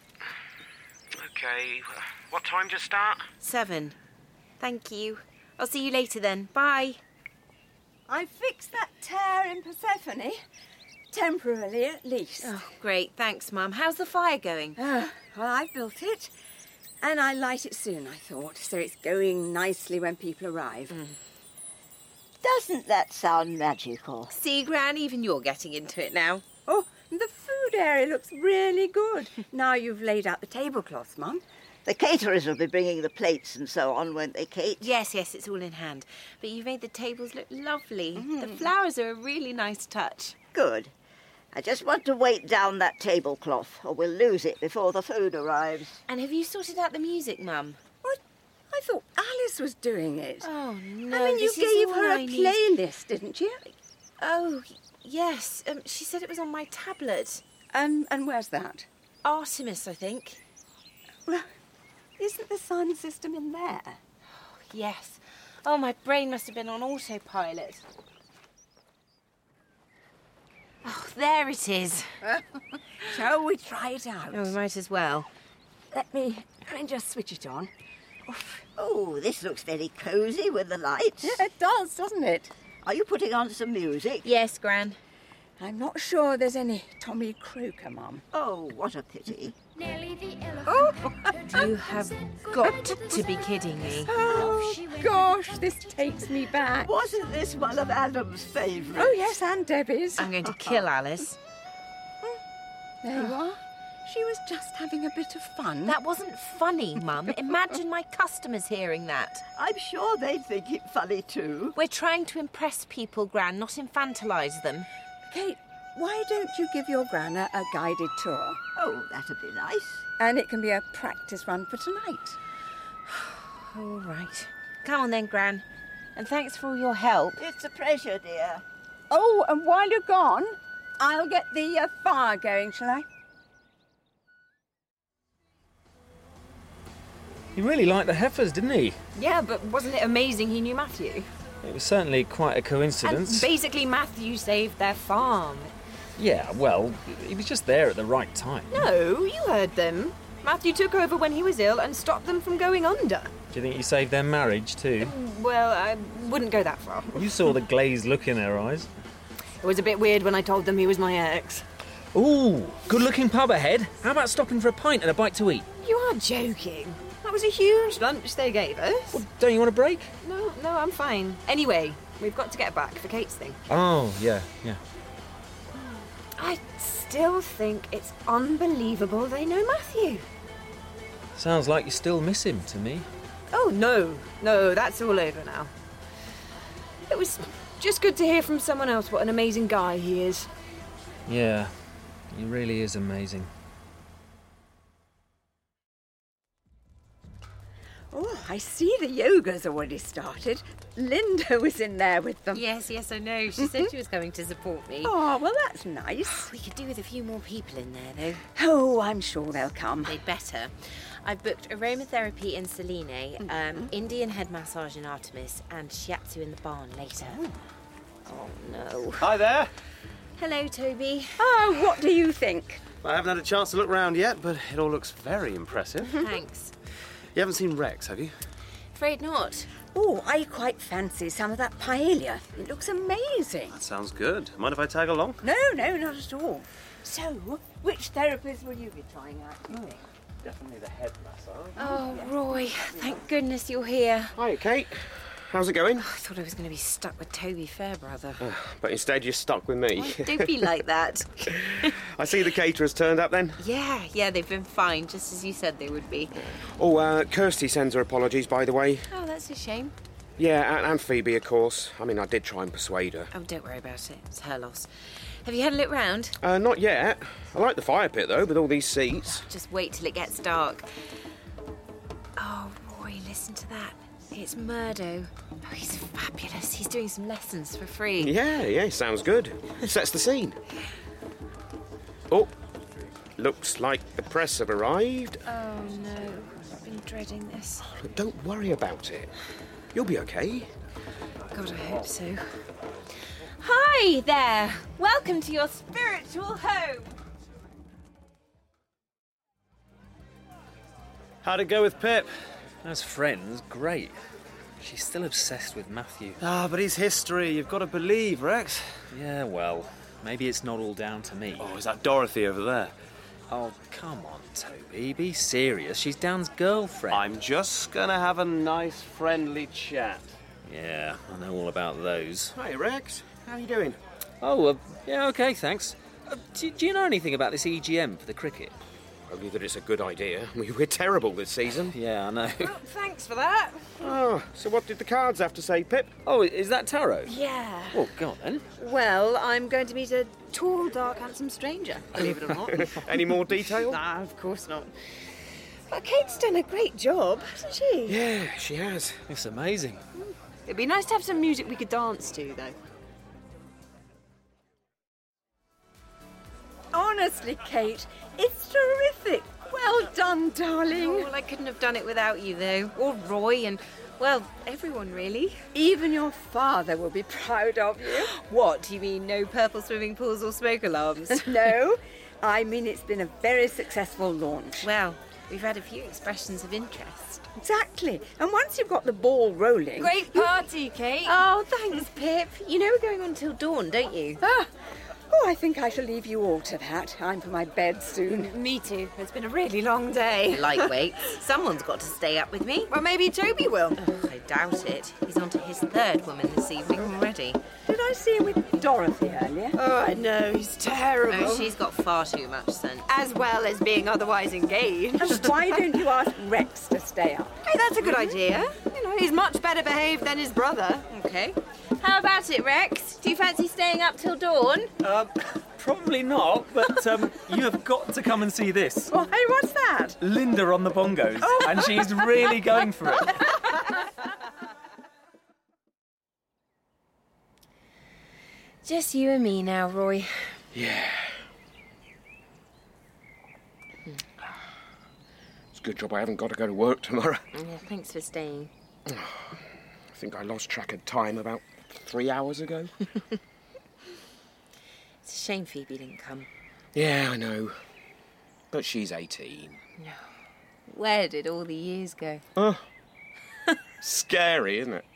Speaker 12: Okay. What time does it start?
Speaker 19: Seven. Thank you. I'll see you later then. Bye.
Speaker 2: I fixed that tear in Persephone. Temporarily, at least.
Speaker 19: Oh, great. Thanks, Mum. How's the fire going?
Speaker 2: Uh, well, I've built it. And I light it soon, I thought, so it's going nicely when people arrive.
Speaker 19: Mm.
Speaker 24: Doesn't that sound magical?
Speaker 19: See, Gran, even you're getting into it now.
Speaker 2: Oh, the food area looks really good. Now you've laid out the tablecloths, Mum.
Speaker 24: The caterers will be bringing the plates and so on, won't they, Kate?
Speaker 19: Yes, yes, it's all in hand. But you've made the tables look lovely.
Speaker 24: Mm.
Speaker 19: The flowers are a really nice touch.
Speaker 24: Good. I just want to weight down that tablecloth, or we'll lose it before the food arrives.
Speaker 19: And have you sorted out the music, Mum?
Speaker 2: What? I thought Alice was doing it.
Speaker 19: Oh, no.
Speaker 2: I mean, you
Speaker 19: this is
Speaker 2: gave
Speaker 19: all
Speaker 2: her a
Speaker 19: I need.
Speaker 2: playlist, didn't you?
Speaker 19: Oh, yes. Um, she said it was on my tablet.
Speaker 2: Um, and where's that?
Speaker 19: Artemis, I think.
Speaker 2: Well, isn't the sun system in there?
Speaker 19: Yes. Oh, my brain must have been on autopilot. Oh, there it is.
Speaker 2: Shall we try it out?
Speaker 19: Oh, we might as well.
Speaker 2: Let me, let me just switch it on.
Speaker 24: Oh, this looks very cosy with the lights.
Speaker 2: Yeah, it does, doesn't it?
Speaker 24: Are you putting on some music?
Speaker 19: Yes, Gran.
Speaker 2: I'm not sure there's any Tommy Croker, Mum.
Speaker 24: Oh, what a pity.
Speaker 2: Oh,
Speaker 19: You have got to be kidding me.
Speaker 2: oh gosh, this takes me back.
Speaker 24: Wasn't this one of Adam's favourites?
Speaker 2: Oh, yes, and Debbie's.
Speaker 19: I'm going to kill Alice.
Speaker 2: There you are. She was just having a bit of fun.
Speaker 19: That wasn't funny, Mum. Imagine my customers hearing that.
Speaker 24: I'm sure they'd think it funny too.
Speaker 19: We're trying to impress people, Gran, not infantilise them.
Speaker 2: Kate, why don't you give your Gran a, a guided tour?
Speaker 24: Oh, that'd be nice.
Speaker 2: And it can be a practice run for tonight.
Speaker 19: All right. Come on then, Gran. And thanks for all your help.
Speaker 24: It's a pleasure, dear.
Speaker 2: Oh, and while you're gone, I'll get the uh, fire going, shall I?
Speaker 18: He really liked the heifers, didn't he?
Speaker 19: Yeah, but wasn't it amazing he knew Matthew?
Speaker 18: It was certainly quite a
Speaker 19: And
Speaker 18: coincidence.
Speaker 19: basically Matthew saved their farm.
Speaker 18: Yeah, well, he was just there at the right time.
Speaker 19: No, you heard them. Matthew took over when he was ill and stopped them from going under.
Speaker 18: Do you think he saved their marriage too?
Speaker 19: Well, I wouldn't go that far.
Speaker 18: You saw the glazed look in her eyes.
Speaker 19: It was a bit weird when I told them he was my ex.
Speaker 18: Ooh, good-looking pub ahead. How about stopping for a pint and a bite to eat?
Speaker 19: You are joking. That was a huge lunch they gave us.
Speaker 18: Well, don't you want a break?
Speaker 19: No, no, I'm fine. Anyway, we've got to get back for Kate's thing.
Speaker 18: Oh, yeah, yeah.
Speaker 19: I still think it's unbelievable they know Matthew.
Speaker 18: Sounds like you still miss him to me.
Speaker 19: Oh, no. No, that's all over now. It was just good to hear from someone else what an amazing guy he is.
Speaker 18: Yeah, he really is amazing.
Speaker 2: Oh, I see the yoga's already started. Linda was in there with them.
Speaker 19: Yes, yes, I know. She said she was going to support me.
Speaker 2: Oh, well, that's nice.
Speaker 19: We could do with a few more people in there, though.
Speaker 2: Oh, I'm sure they'll come.
Speaker 13: They'd better. I've booked aromatherapy in Selene, um, Indian head massage in Artemis, and shiatsu in the barn later. Oh, no.
Speaker 1: Hi there.
Speaker 13: Hello, Toby.
Speaker 2: Oh, what do you think?
Speaker 1: I haven't had a chance to look round yet, but it all looks very impressive.
Speaker 13: Thanks.
Speaker 1: You haven't seen Rex, have you?
Speaker 13: Afraid not.
Speaker 2: Oh, I quite fancy some of that paella. It looks amazing.
Speaker 1: That sounds good. Mind if I tag along?
Speaker 2: No, no, not at all. So, which therapist will you be trying out, do you think?
Speaker 1: Definitely the head massage.
Speaker 13: Oh, Roy, thank goodness you're here.
Speaker 12: Hi, Kate. How's it going?
Speaker 13: Oh, I thought I was going to be stuck with Toby Fairbrother.
Speaker 12: Uh, but instead you're stuck with me.
Speaker 13: Oh, don't be like that.
Speaker 12: I see the caterers turned up then.
Speaker 13: Yeah, yeah, they've been fine, just as you said they would be.
Speaker 12: Oh, uh, Kirsty sends her apologies, by the way.
Speaker 13: Oh, that's a shame.
Speaker 12: Yeah, and, and Phoebe, of course. I mean, I did try and persuade her.
Speaker 13: Oh, don't worry about it. It's her loss. Have you had a look round?
Speaker 12: Uh, not yet. I like the fire pit, though, with all these seats.
Speaker 13: Just wait till it gets dark. Oh, Roy, listen to that. It's Murdo. Oh, he's fabulous. He's doing some lessons for free.
Speaker 12: Yeah, yeah, sounds good. Sets the scene. Oh, looks like the press have arrived.
Speaker 13: Oh, no. I've been dreading this.
Speaker 12: Don't worry about it. You'll be okay.
Speaker 13: God, I hope so. Hi there! Welcome to your spiritual home!
Speaker 1: How'd it go with Pip?
Speaker 18: As friends, great. She's still obsessed with Matthew.
Speaker 1: Ah, but his history, you've got to believe, Rex.
Speaker 18: Yeah, well, maybe it's not all down to me.
Speaker 1: Oh, is that Dorothy over there?
Speaker 18: Oh, come on, Toby, be serious. She's Dan's girlfriend.
Speaker 1: I'm just gonna have a nice, friendly chat.
Speaker 18: Yeah, I know all about those.
Speaker 12: Hi, Rex. How are you doing?
Speaker 18: Oh, uh, yeah, okay, thanks. Uh, do, do you know anything about this E G M for the cricket?
Speaker 12: Only that it's a good idea. We We're terrible this season.
Speaker 18: Yeah, I know.
Speaker 19: Well, thanks for that.
Speaker 12: Oh, so what did the cards have to say, Pip?
Speaker 18: Oh, is that tarot?
Speaker 19: Yeah.
Speaker 18: Well, go on then.
Speaker 19: Well, I'm going to meet a tall, dark, handsome stranger, believe it or not.
Speaker 12: Any more detail?
Speaker 19: Nah, of course not. But Kate's done a great job, hasn't she?
Speaker 12: Yeah, she has.
Speaker 18: It's amazing.
Speaker 19: It'd be nice to have some music we could dance to, though.
Speaker 2: Honestly, Kate, it's terrific. Well done, darling.
Speaker 13: Oh, well, I couldn't have done it without you, though. Or Roy and, well, everyone, really.
Speaker 2: Even your father will be proud of you.
Speaker 13: What, you mean no purple swimming pools or smoke alarms?
Speaker 2: No, I mean it's been a very successful launch.
Speaker 13: Well, We've had a few expressions of interest.
Speaker 2: Exactly. And once you've got the ball rolling...
Speaker 13: Great party, Kate. Oh, thanks, Pip. You know we're going on till dawn, don't you?
Speaker 2: Ah, oh, I think I shall leave you all to that. I'm for my bed soon.
Speaker 19: Me too. It's been a really long day.
Speaker 13: Lightweights. Someone's got to stay up with me.
Speaker 19: Well, maybe Toby will.
Speaker 13: Oh, I doubt it. He's on to his third woman this evening already.
Speaker 2: Did I see him with Dorothy earlier?
Speaker 19: Oh, I know. He's terrible.
Speaker 13: No, she's got far too much sense.
Speaker 19: As well as being otherwise engaged.
Speaker 2: And why don't you ask Rex to stay up?
Speaker 19: Hey, that's a good idea. You know, he's much better behaved than his brother.
Speaker 13: Okay. How about it, Rex? Do you fancy staying up till dawn?
Speaker 18: Um, probably not, but um, you have got to come and see this.
Speaker 2: Oh, hey, what's that?
Speaker 18: Linda on the bongos, oh. and she's really going for it.
Speaker 13: Just you and me now, Roy.
Speaker 12: Yeah. It's a good job I haven't got to go to work tomorrow.
Speaker 13: Yeah, thanks for staying.
Speaker 12: I think I lost track of time about three hours ago.
Speaker 13: It's a shame Phoebe didn't come.
Speaker 12: Yeah, I know. But she's eighteen.
Speaker 13: No. Where did all the years go?
Speaker 12: Oh, scary, isn't it?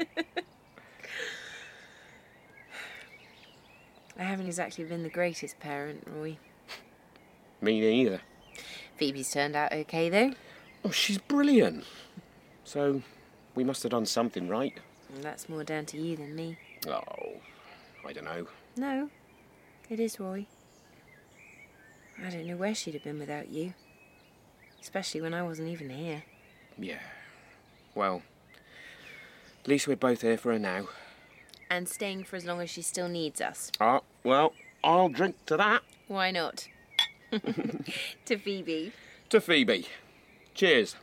Speaker 13: I haven't exactly been the greatest parent, Roy.
Speaker 12: Me neither.
Speaker 13: Phoebe's turned out okay, though.
Speaker 12: Oh, she's brilliant. So, we must have done something right.
Speaker 13: And that's more down to you than me.
Speaker 12: Oh, I don't know.
Speaker 13: No, it is, Roy. I don't know where she'd have been without you. Especially when I wasn't even here.
Speaker 12: Yeah. Well, at least we're both here for her now.
Speaker 13: And staying for as long as she still needs us.
Speaker 12: Ah, well, I'll drink to that.
Speaker 13: Why not? To Phoebe.
Speaker 12: To Phoebe. Cheers.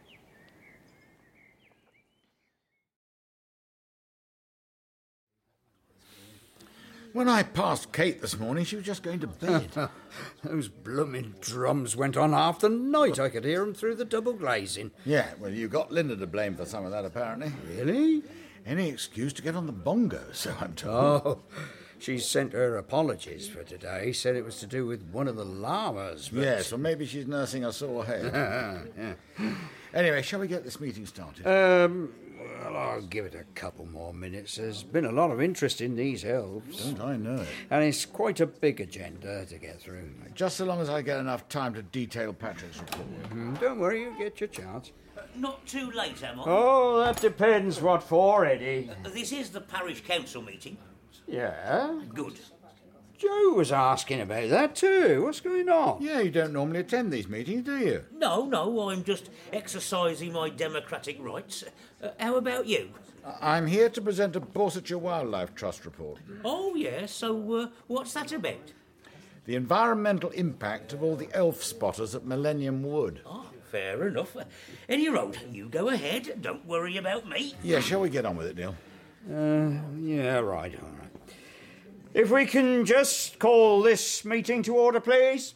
Speaker 14: When I passed Kate this morning, she was just going to bed.
Speaker 15: Those blooming drums went on half the night. I could hear them through the double glazing.
Speaker 14: Yeah, well, you got Linda to blame for some of that, apparently.
Speaker 15: Really?
Speaker 14: Any excuse to get on the bongos, so I'm told.
Speaker 15: Oh, she sent her apologies for today, said it was to do with one of the llamas. But...
Speaker 14: Yes, well, maybe she's nursing a sore head.
Speaker 15: Yeah.
Speaker 14: Anyway, shall we get this meeting started?
Speaker 15: Um, well, I'll give it a couple more minutes. There's been a lot of interest in these elves.
Speaker 14: Don't I know it?
Speaker 15: And it's quite a big agenda to get through.
Speaker 14: Just so long as I get enough time to detail Patrick's report.
Speaker 15: Mm-hmm. Don't worry, you get your chance.
Speaker 16: Uh, not too late, am I?
Speaker 15: Oh, that depends what for, Eddie.
Speaker 16: Uh, this is the parish council meeting.
Speaker 15: Yeah?
Speaker 16: Good.
Speaker 15: Joe was asking about that too. What's going on?
Speaker 14: Yeah, you don't normally attend these meetings, do you?
Speaker 16: No, no, I'm just exercising my democratic rights. Uh, how about you?
Speaker 14: I'm here to present a Borsetshire Wildlife Trust report.
Speaker 16: Oh, yeah, so uh, what's that about?
Speaker 14: The environmental impact of all the elf spotters at Millennium Wood.
Speaker 16: Oh, fair enough. Uh, any road, you go ahead. Don't worry about me.
Speaker 14: Yeah, shall we get on with it, Neil?
Speaker 15: Uh, yeah, right, all right. If we can just call this meeting to order, please.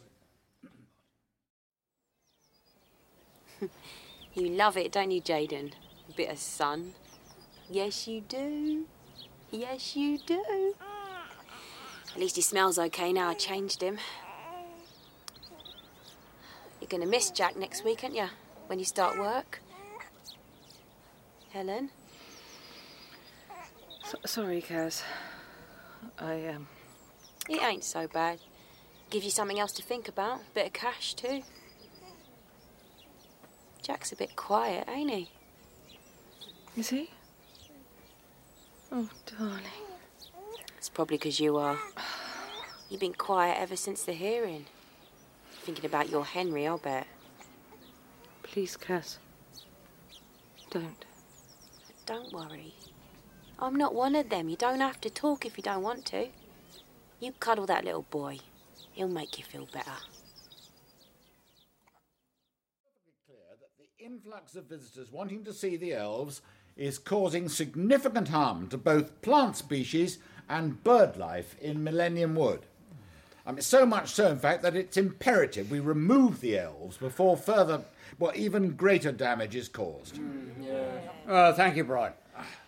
Speaker 8: You love it, don't you, Jaden? A bit of sun. Yes, you do. Yes, you do. At least he smells okay now I changed him. You're going to miss Jack next week, aren't you? When you start work. Helen?
Speaker 5: So, sorry, Kaz. I, um...
Speaker 8: It ain't so bad. Give you something else to think about. Bit of cash, too. Jack's a bit quiet, ain't he?
Speaker 5: Is he? Oh, darling.
Speaker 8: It's probably because you are. You've been quiet ever since the hearing. Thinking about your Henry, I'll bet.
Speaker 5: Please, Kaz. Don't.
Speaker 8: Don't worry. I'm not one of them. You don't have to talk if you don't want to. You cuddle that little boy. He'll make you feel better.
Speaker 14: The influx of visitors wanting to see the elves is causing significant harm to both plant species and bird life in Millennium Wood. I mean, so much so, in fact, that it's imperative we remove the elves before further, well, even greater damage is caused.
Speaker 15: Mm, yeah. Uh, thank you, Brian.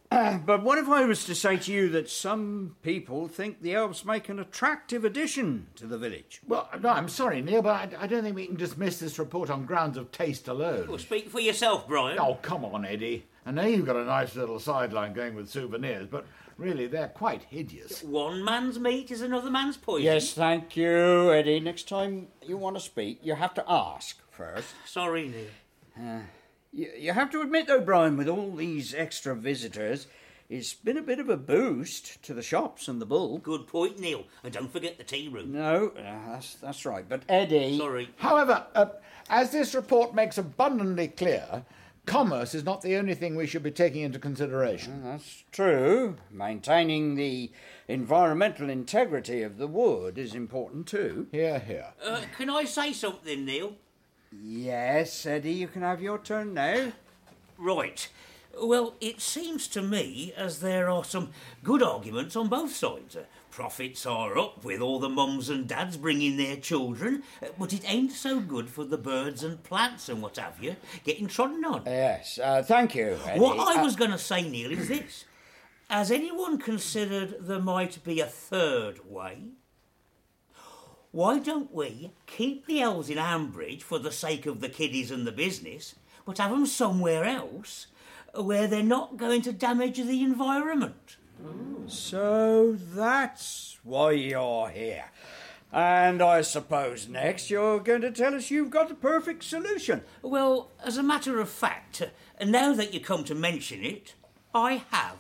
Speaker 15: Uh, but what if I was to say to you that some people think the elves make an attractive addition to the village?
Speaker 14: Well, no, I'm sorry, Neil, but I, I don't think we can dismiss this report on grounds of taste alone.
Speaker 16: Well, speak for yourself, Brian.
Speaker 14: Oh, come on, Eddie. I know you've got a nice little sideline going with souvenirs, but really, they're quite hideous.
Speaker 16: One man's meat is another man's poison.
Speaker 15: Yes, thank you, Eddie. Next time you want to speak, you have to ask first.
Speaker 16: Sorry, Neil.
Speaker 15: Uh, you, you have to admit, though, Brian, with all these extra visitors, it's been a bit of a boost to the shops and the Bull.
Speaker 16: Good point, Neil. And don't forget the tea room.
Speaker 15: No, uh, that's, that's right. But Eddie...
Speaker 16: Sorry.
Speaker 14: However, uh, as this report makes abundantly clear, commerce is not the only thing we should be taking into consideration.
Speaker 15: Well, that's true. Maintaining the environmental integrity of the wood is important too.
Speaker 14: Here, here.
Speaker 16: Uh, can I say something, Neil?
Speaker 15: Yes, Eddie, you can have your turn now.
Speaker 16: Right. Well, it seems to me as there are some good arguments on both sides. Uh, profits are up with all the mums and dads bringing their children, uh, but it ain't so good for the birds and plants and what have you getting trodden on.
Speaker 15: Yes, uh, thank you, Eddie.
Speaker 16: What I
Speaker 15: Uh,
Speaker 16: was going to say, Neil, is this. Has anyone considered there might be a third way? Why don't we keep the elves in Ambridge for the sake of the kiddies and the business, but have them somewhere else where they're not going to damage the environment?
Speaker 15: So that's why you're here. And I suppose next you're going to tell us you've got the perfect solution.
Speaker 16: Well, as a matter of fact, uh, now that you come to mention it, I have.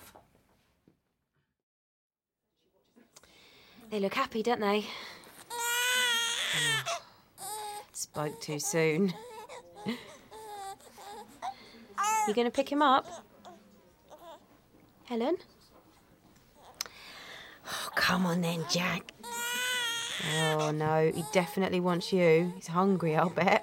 Speaker 13: They look happy, don't they? Oh, spoke too soon. You going to pick him up? Helen? Oh, come on then, Jack. Oh, no, he definitely wants you. He's hungry, I'll bet.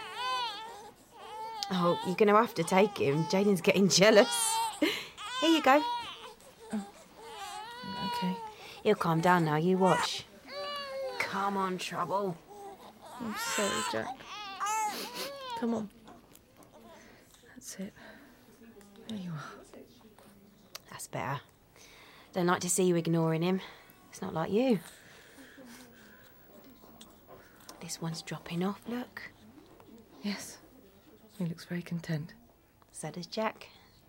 Speaker 13: Oh, you're going to have to take him. Jaden's getting jealous. Here you go.
Speaker 2: Oh. Okay.
Speaker 13: He'll calm down now, you watch. Come on, Trouble.
Speaker 2: I'm sorry, Jack. Come on. That's it. There you are.
Speaker 13: That's better. Don't like to see you ignoring him. It's not like you. This one's dropping off, look.
Speaker 2: Yes. He looks very content.
Speaker 13: So does Jack.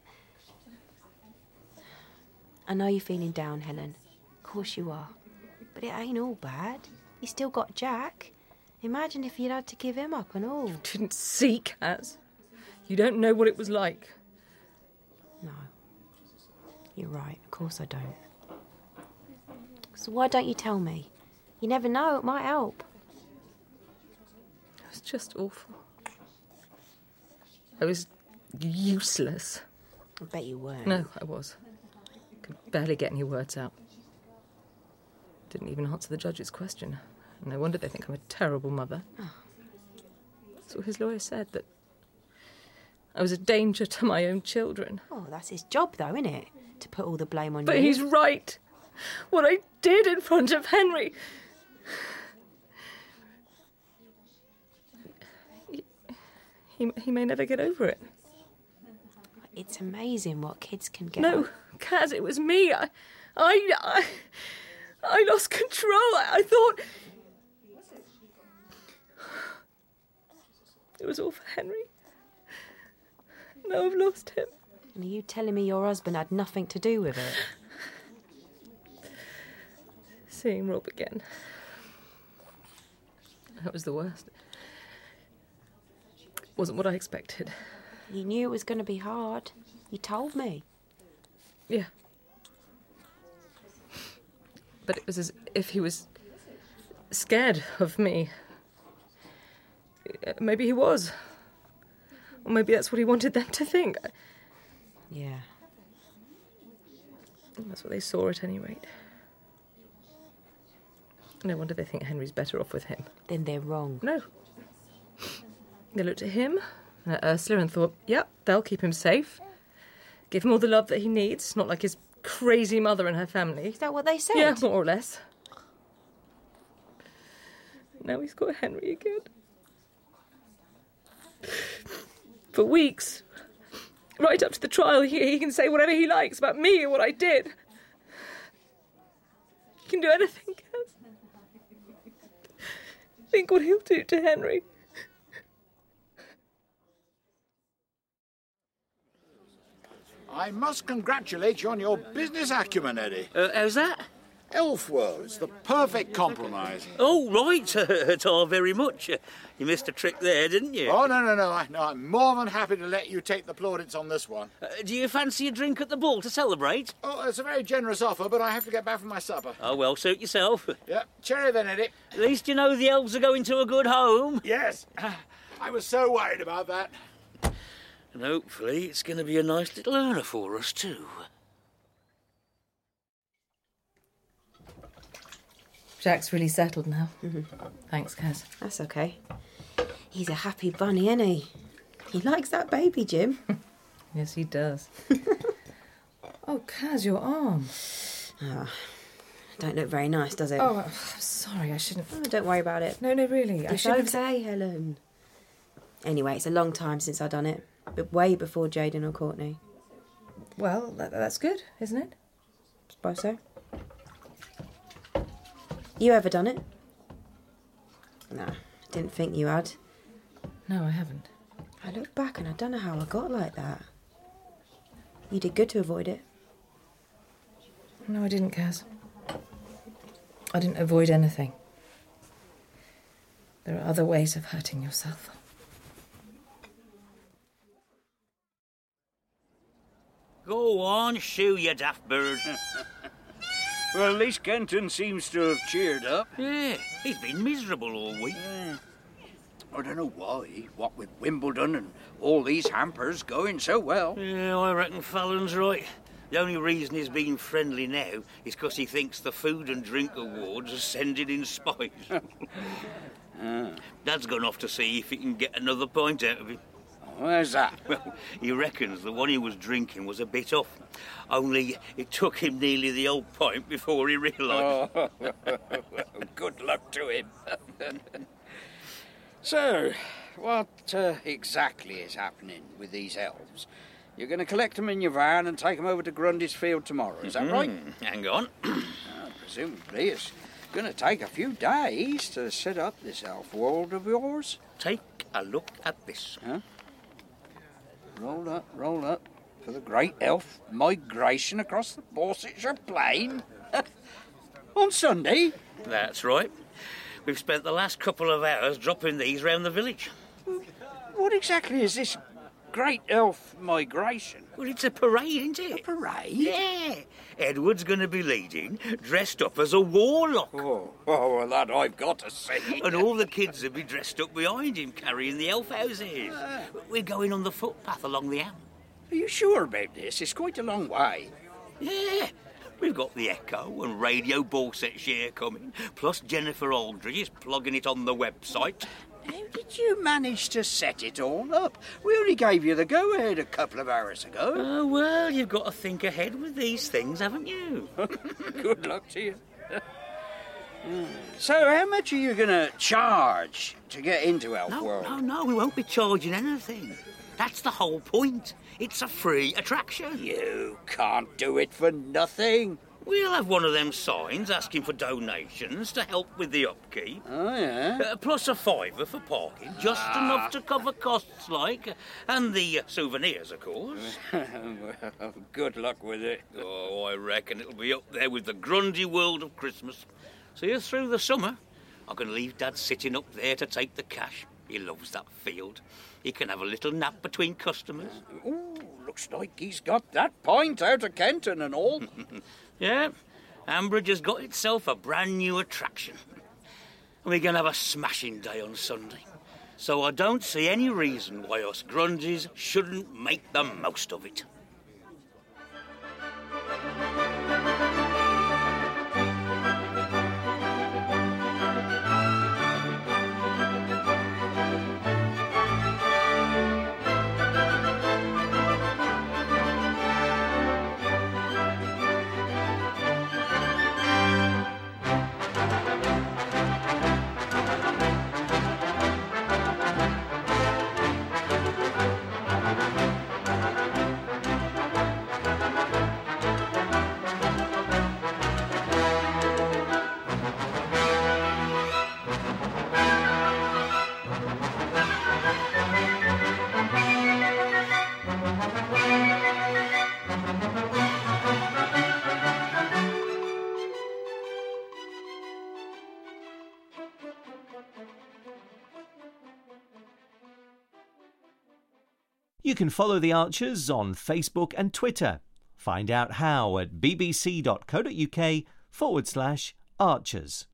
Speaker 13: I know you're feeling down, Helen. Of course you are. But it ain't all bad. You still got Jack. Imagine if you'd had to give him up and all.
Speaker 2: You didn't see Kaz. You don't know what it was like.
Speaker 13: No. You're right. Of course I don't. So why don't you tell me? You never know. It might help.
Speaker 2: It was just awful. I was useless.
Speaker 13: I bet you weren't.
Speaker 2: No, I was. Could barely get any words out. Didn't even answer the judge's question. No wonder they think I'm a terrible mother.
Speaker 13: Oh.
Speaker 2: That's what his lawyer said, that I was a danger to my own children.
Speaker 13: Oh, that's his job, though, isn't it? To put all the blame on
Speaker 2: but
Speaker 13: you.
Speaker 2: But he's right. What I did in front of Henry... He, he, he may never get over it.
Speaker 13: It's amazing what kids can get.
Speaker 2: No, Kaz, it was me. I... I... I, I lost control. I, I thought... It was all for Henry. Now I've lost him.
Speaker 13: And are you telling me your husband had nothing to do with it?
Speaker 2: Seeing Rob again. That was the worst. It wasn't what I expected.
Speaker 13: You knew it was going to be hard. You told me.
Speaker 2: Yeah. But it was as if he was scared of me. Maybe he was. Or maybe that's what he wanted them to think.
Speaker 13: Yeah.
Speaker 2: That's what they saw at any rate. No wonder they think Henry's better off with him.
Speaker 13: Then they're wrong.
Speaker 2: No. They looked at him, at Ursula, and thought, yep, they'll keep him safe. Give him all the love that he needs, not like his crazy mother and her family.
Speaker 13: Is that what they said?
Speaker 2: Yeah, more or less. Now he's got Henry again. For weeks,
Speaker 22: Right up to the trial, he, he can say whatever he likes about me or what I did. He can do anything, Kaz. Think what he'll do to Henry.
Speaker 14: I must congratulate you on your business acumen, Eddie.
Speaker 7: Uh, how's that?
Speaker 14: Elfworld, it's the perfect compromise.
Speaker 7: Oh, right. Tar very much. Uh, you missed a trick there, didn't you?
Speaker 14: Oh, no, no, no. I, no. I'm more than happy to let you take the plaudits on this one.
Speaker 7: Uh, do you fancy a drink at the ball to celebrate?
Speaker 14: Oh, it's a very generous offer, but I have to get back for my supper.
Speaker 7: Oh, well, suit yourself.
Speaker 14: Yeah, cherry then, Eddie.
Speaker 7: At least you know the elves are going to a good home.
Speaker 14: Yes. I was so worried about that.
Speaker 7: And hopefully it's going to be a nice little earner for us, too.
Speaker 22: Jack's really settled now.
Speaker 19: Mm-hmm.
Speaker 22: Thanks, Kaz.
Speaker 19: That's okay. He's a happy bunny, isn't he? He likes that baby, Jim.
Speaker 22: Yes, he does. Oh, Kaz, your arm.
Speaker 19: Oh, don't look very nice, does it?
Speaker 22: Oh, I'm sorry, I shouldn't...
Speaker 19: Oh, don't worry about it.
Speaker 22: No, no, really. I
Speaker 19: It's
Speaker 22: shouldn't...
Speaker 19: okay, Helen. Anyway, it's a long time since I've done it. But way before Jayden or Courtney.
Speaker 22: Well, that, that's good, isn't it?
Speaker 19: Suppose so. You ever done it? No, didn't think you had.
Speaker 22: No, I haven't.
Speaker 19: I look back and I don't know how I got like that. You did good to avoid it.
Speaker 22: No, I didn't, Kaz. I didn't avoid anything. There are other ways of hurting yourself.
Speaker 7: Go on, shoo, you daft bird.
Speaker 15: Well, at least Kenton seems to have cheered up.
Speaker 7: Yeah, he's been miserable all week.
Speaker 15: Yeah. I don't know why, what with Wimbledon and all these hampers going so well.
Speaker 7: Yeah, I reckon Fallon's right. The only reason he's being friendly now is because he thinks the Food and Drink Awards ascended in spite.
Speaker 15: ah.
Speaker 7: Dad's gone off to see if he can get another pint out of him.
Speaker 15: Where's that?
Speaker 7: Well, he reckons the one he was drinking was a bit off. Only it took him nearly the old pint before he realised.
Speaker 15: Oh, good luck to him. So, what uh, exactly is happening with these elves? You're going to collect them in your van and take them over to Grundy's Field tomorrow, is that
Speaker 7: Mm-hmm.
Speaker 15: right?
Speaker 7: Hang on.
Speaker 15: uh, presumably it's going to take a few days to set up this elf world of yours.
Speaker 7: Take a look at this.
Speaker 15: Huh? Roll up, roll up, for the great elf migration across the Borsetshire Plain. On Sunday?
Speaker 7: That's right. We've spent the last couple of hours dropping these round the village.
Speaker 15: What exactly is this great elf migration?
Speaker 7: Well, it's a parade, isn't it?
Speaker 15: A parade?
Speaker 7: Yeah. Edward's going to be leading, dressed up as a warlock.
Speaker 15: Oh, oh, well, that I've got to see.
Speaker 7: And all the kids will be dressed up behind him, carrying the elf houses.
Speaker 15: Ah.
Speaker 7: We're going on the footpath along the Am.
Speaker 15: Are you sure about this? It's quite a long way.
Speaker 7: Yeah. We've got the Echo and Radio Borsetshire coming, plus Jennifer Aldridge is plugging it on the website.
Speaker 15: How did you manage to set it all up? We only gave you the go-ahead a couple of hours ago.
Speaker 7: Oh, well, you've got to think ahead with these things, haven't you?
Speaker 15: Good luck to you. So, how much are you going to charge to get into Elf
Speaker 7: No,
Speaker 15: World?
Speaker 7: no, no, we won't be charging anything. That's the whole point. It's a free attraction.
Speaker 15: You can't do it for nothing.
Speaker 7: We'll have one of them signs asking for donations to help with the upkeep.
Speaker 15: Oh, yeah?
Speaker 7: Uh, plus a fiver for parking, just
Speaker 15: Ah.
Speaker 7: enough to cover costs, like, and the uh, souvenirs, of course.
Speaker 15: Well, good luck with it.
Speaker 7: Oh, I reckon it'll be up there with the Grundy world of Christmas. See you through the summer. I can leave Dad sitting up there to take the cash. He loves that field. He can have a little nap between customers.
Speaker 15: Ooh, looks like he's got that pint out of Kenton and all.
Speaker 7: Yeah, Ambridge has got itself a brand new attraction. We're going to have a smashing day on Sunday. So I don't see any reason why us Grundys shouldn't make the most of it.
Speaker 3: You can follow the Archers on Facebook and Twitter. Find out how at bbc.co.uk forward slash Archers.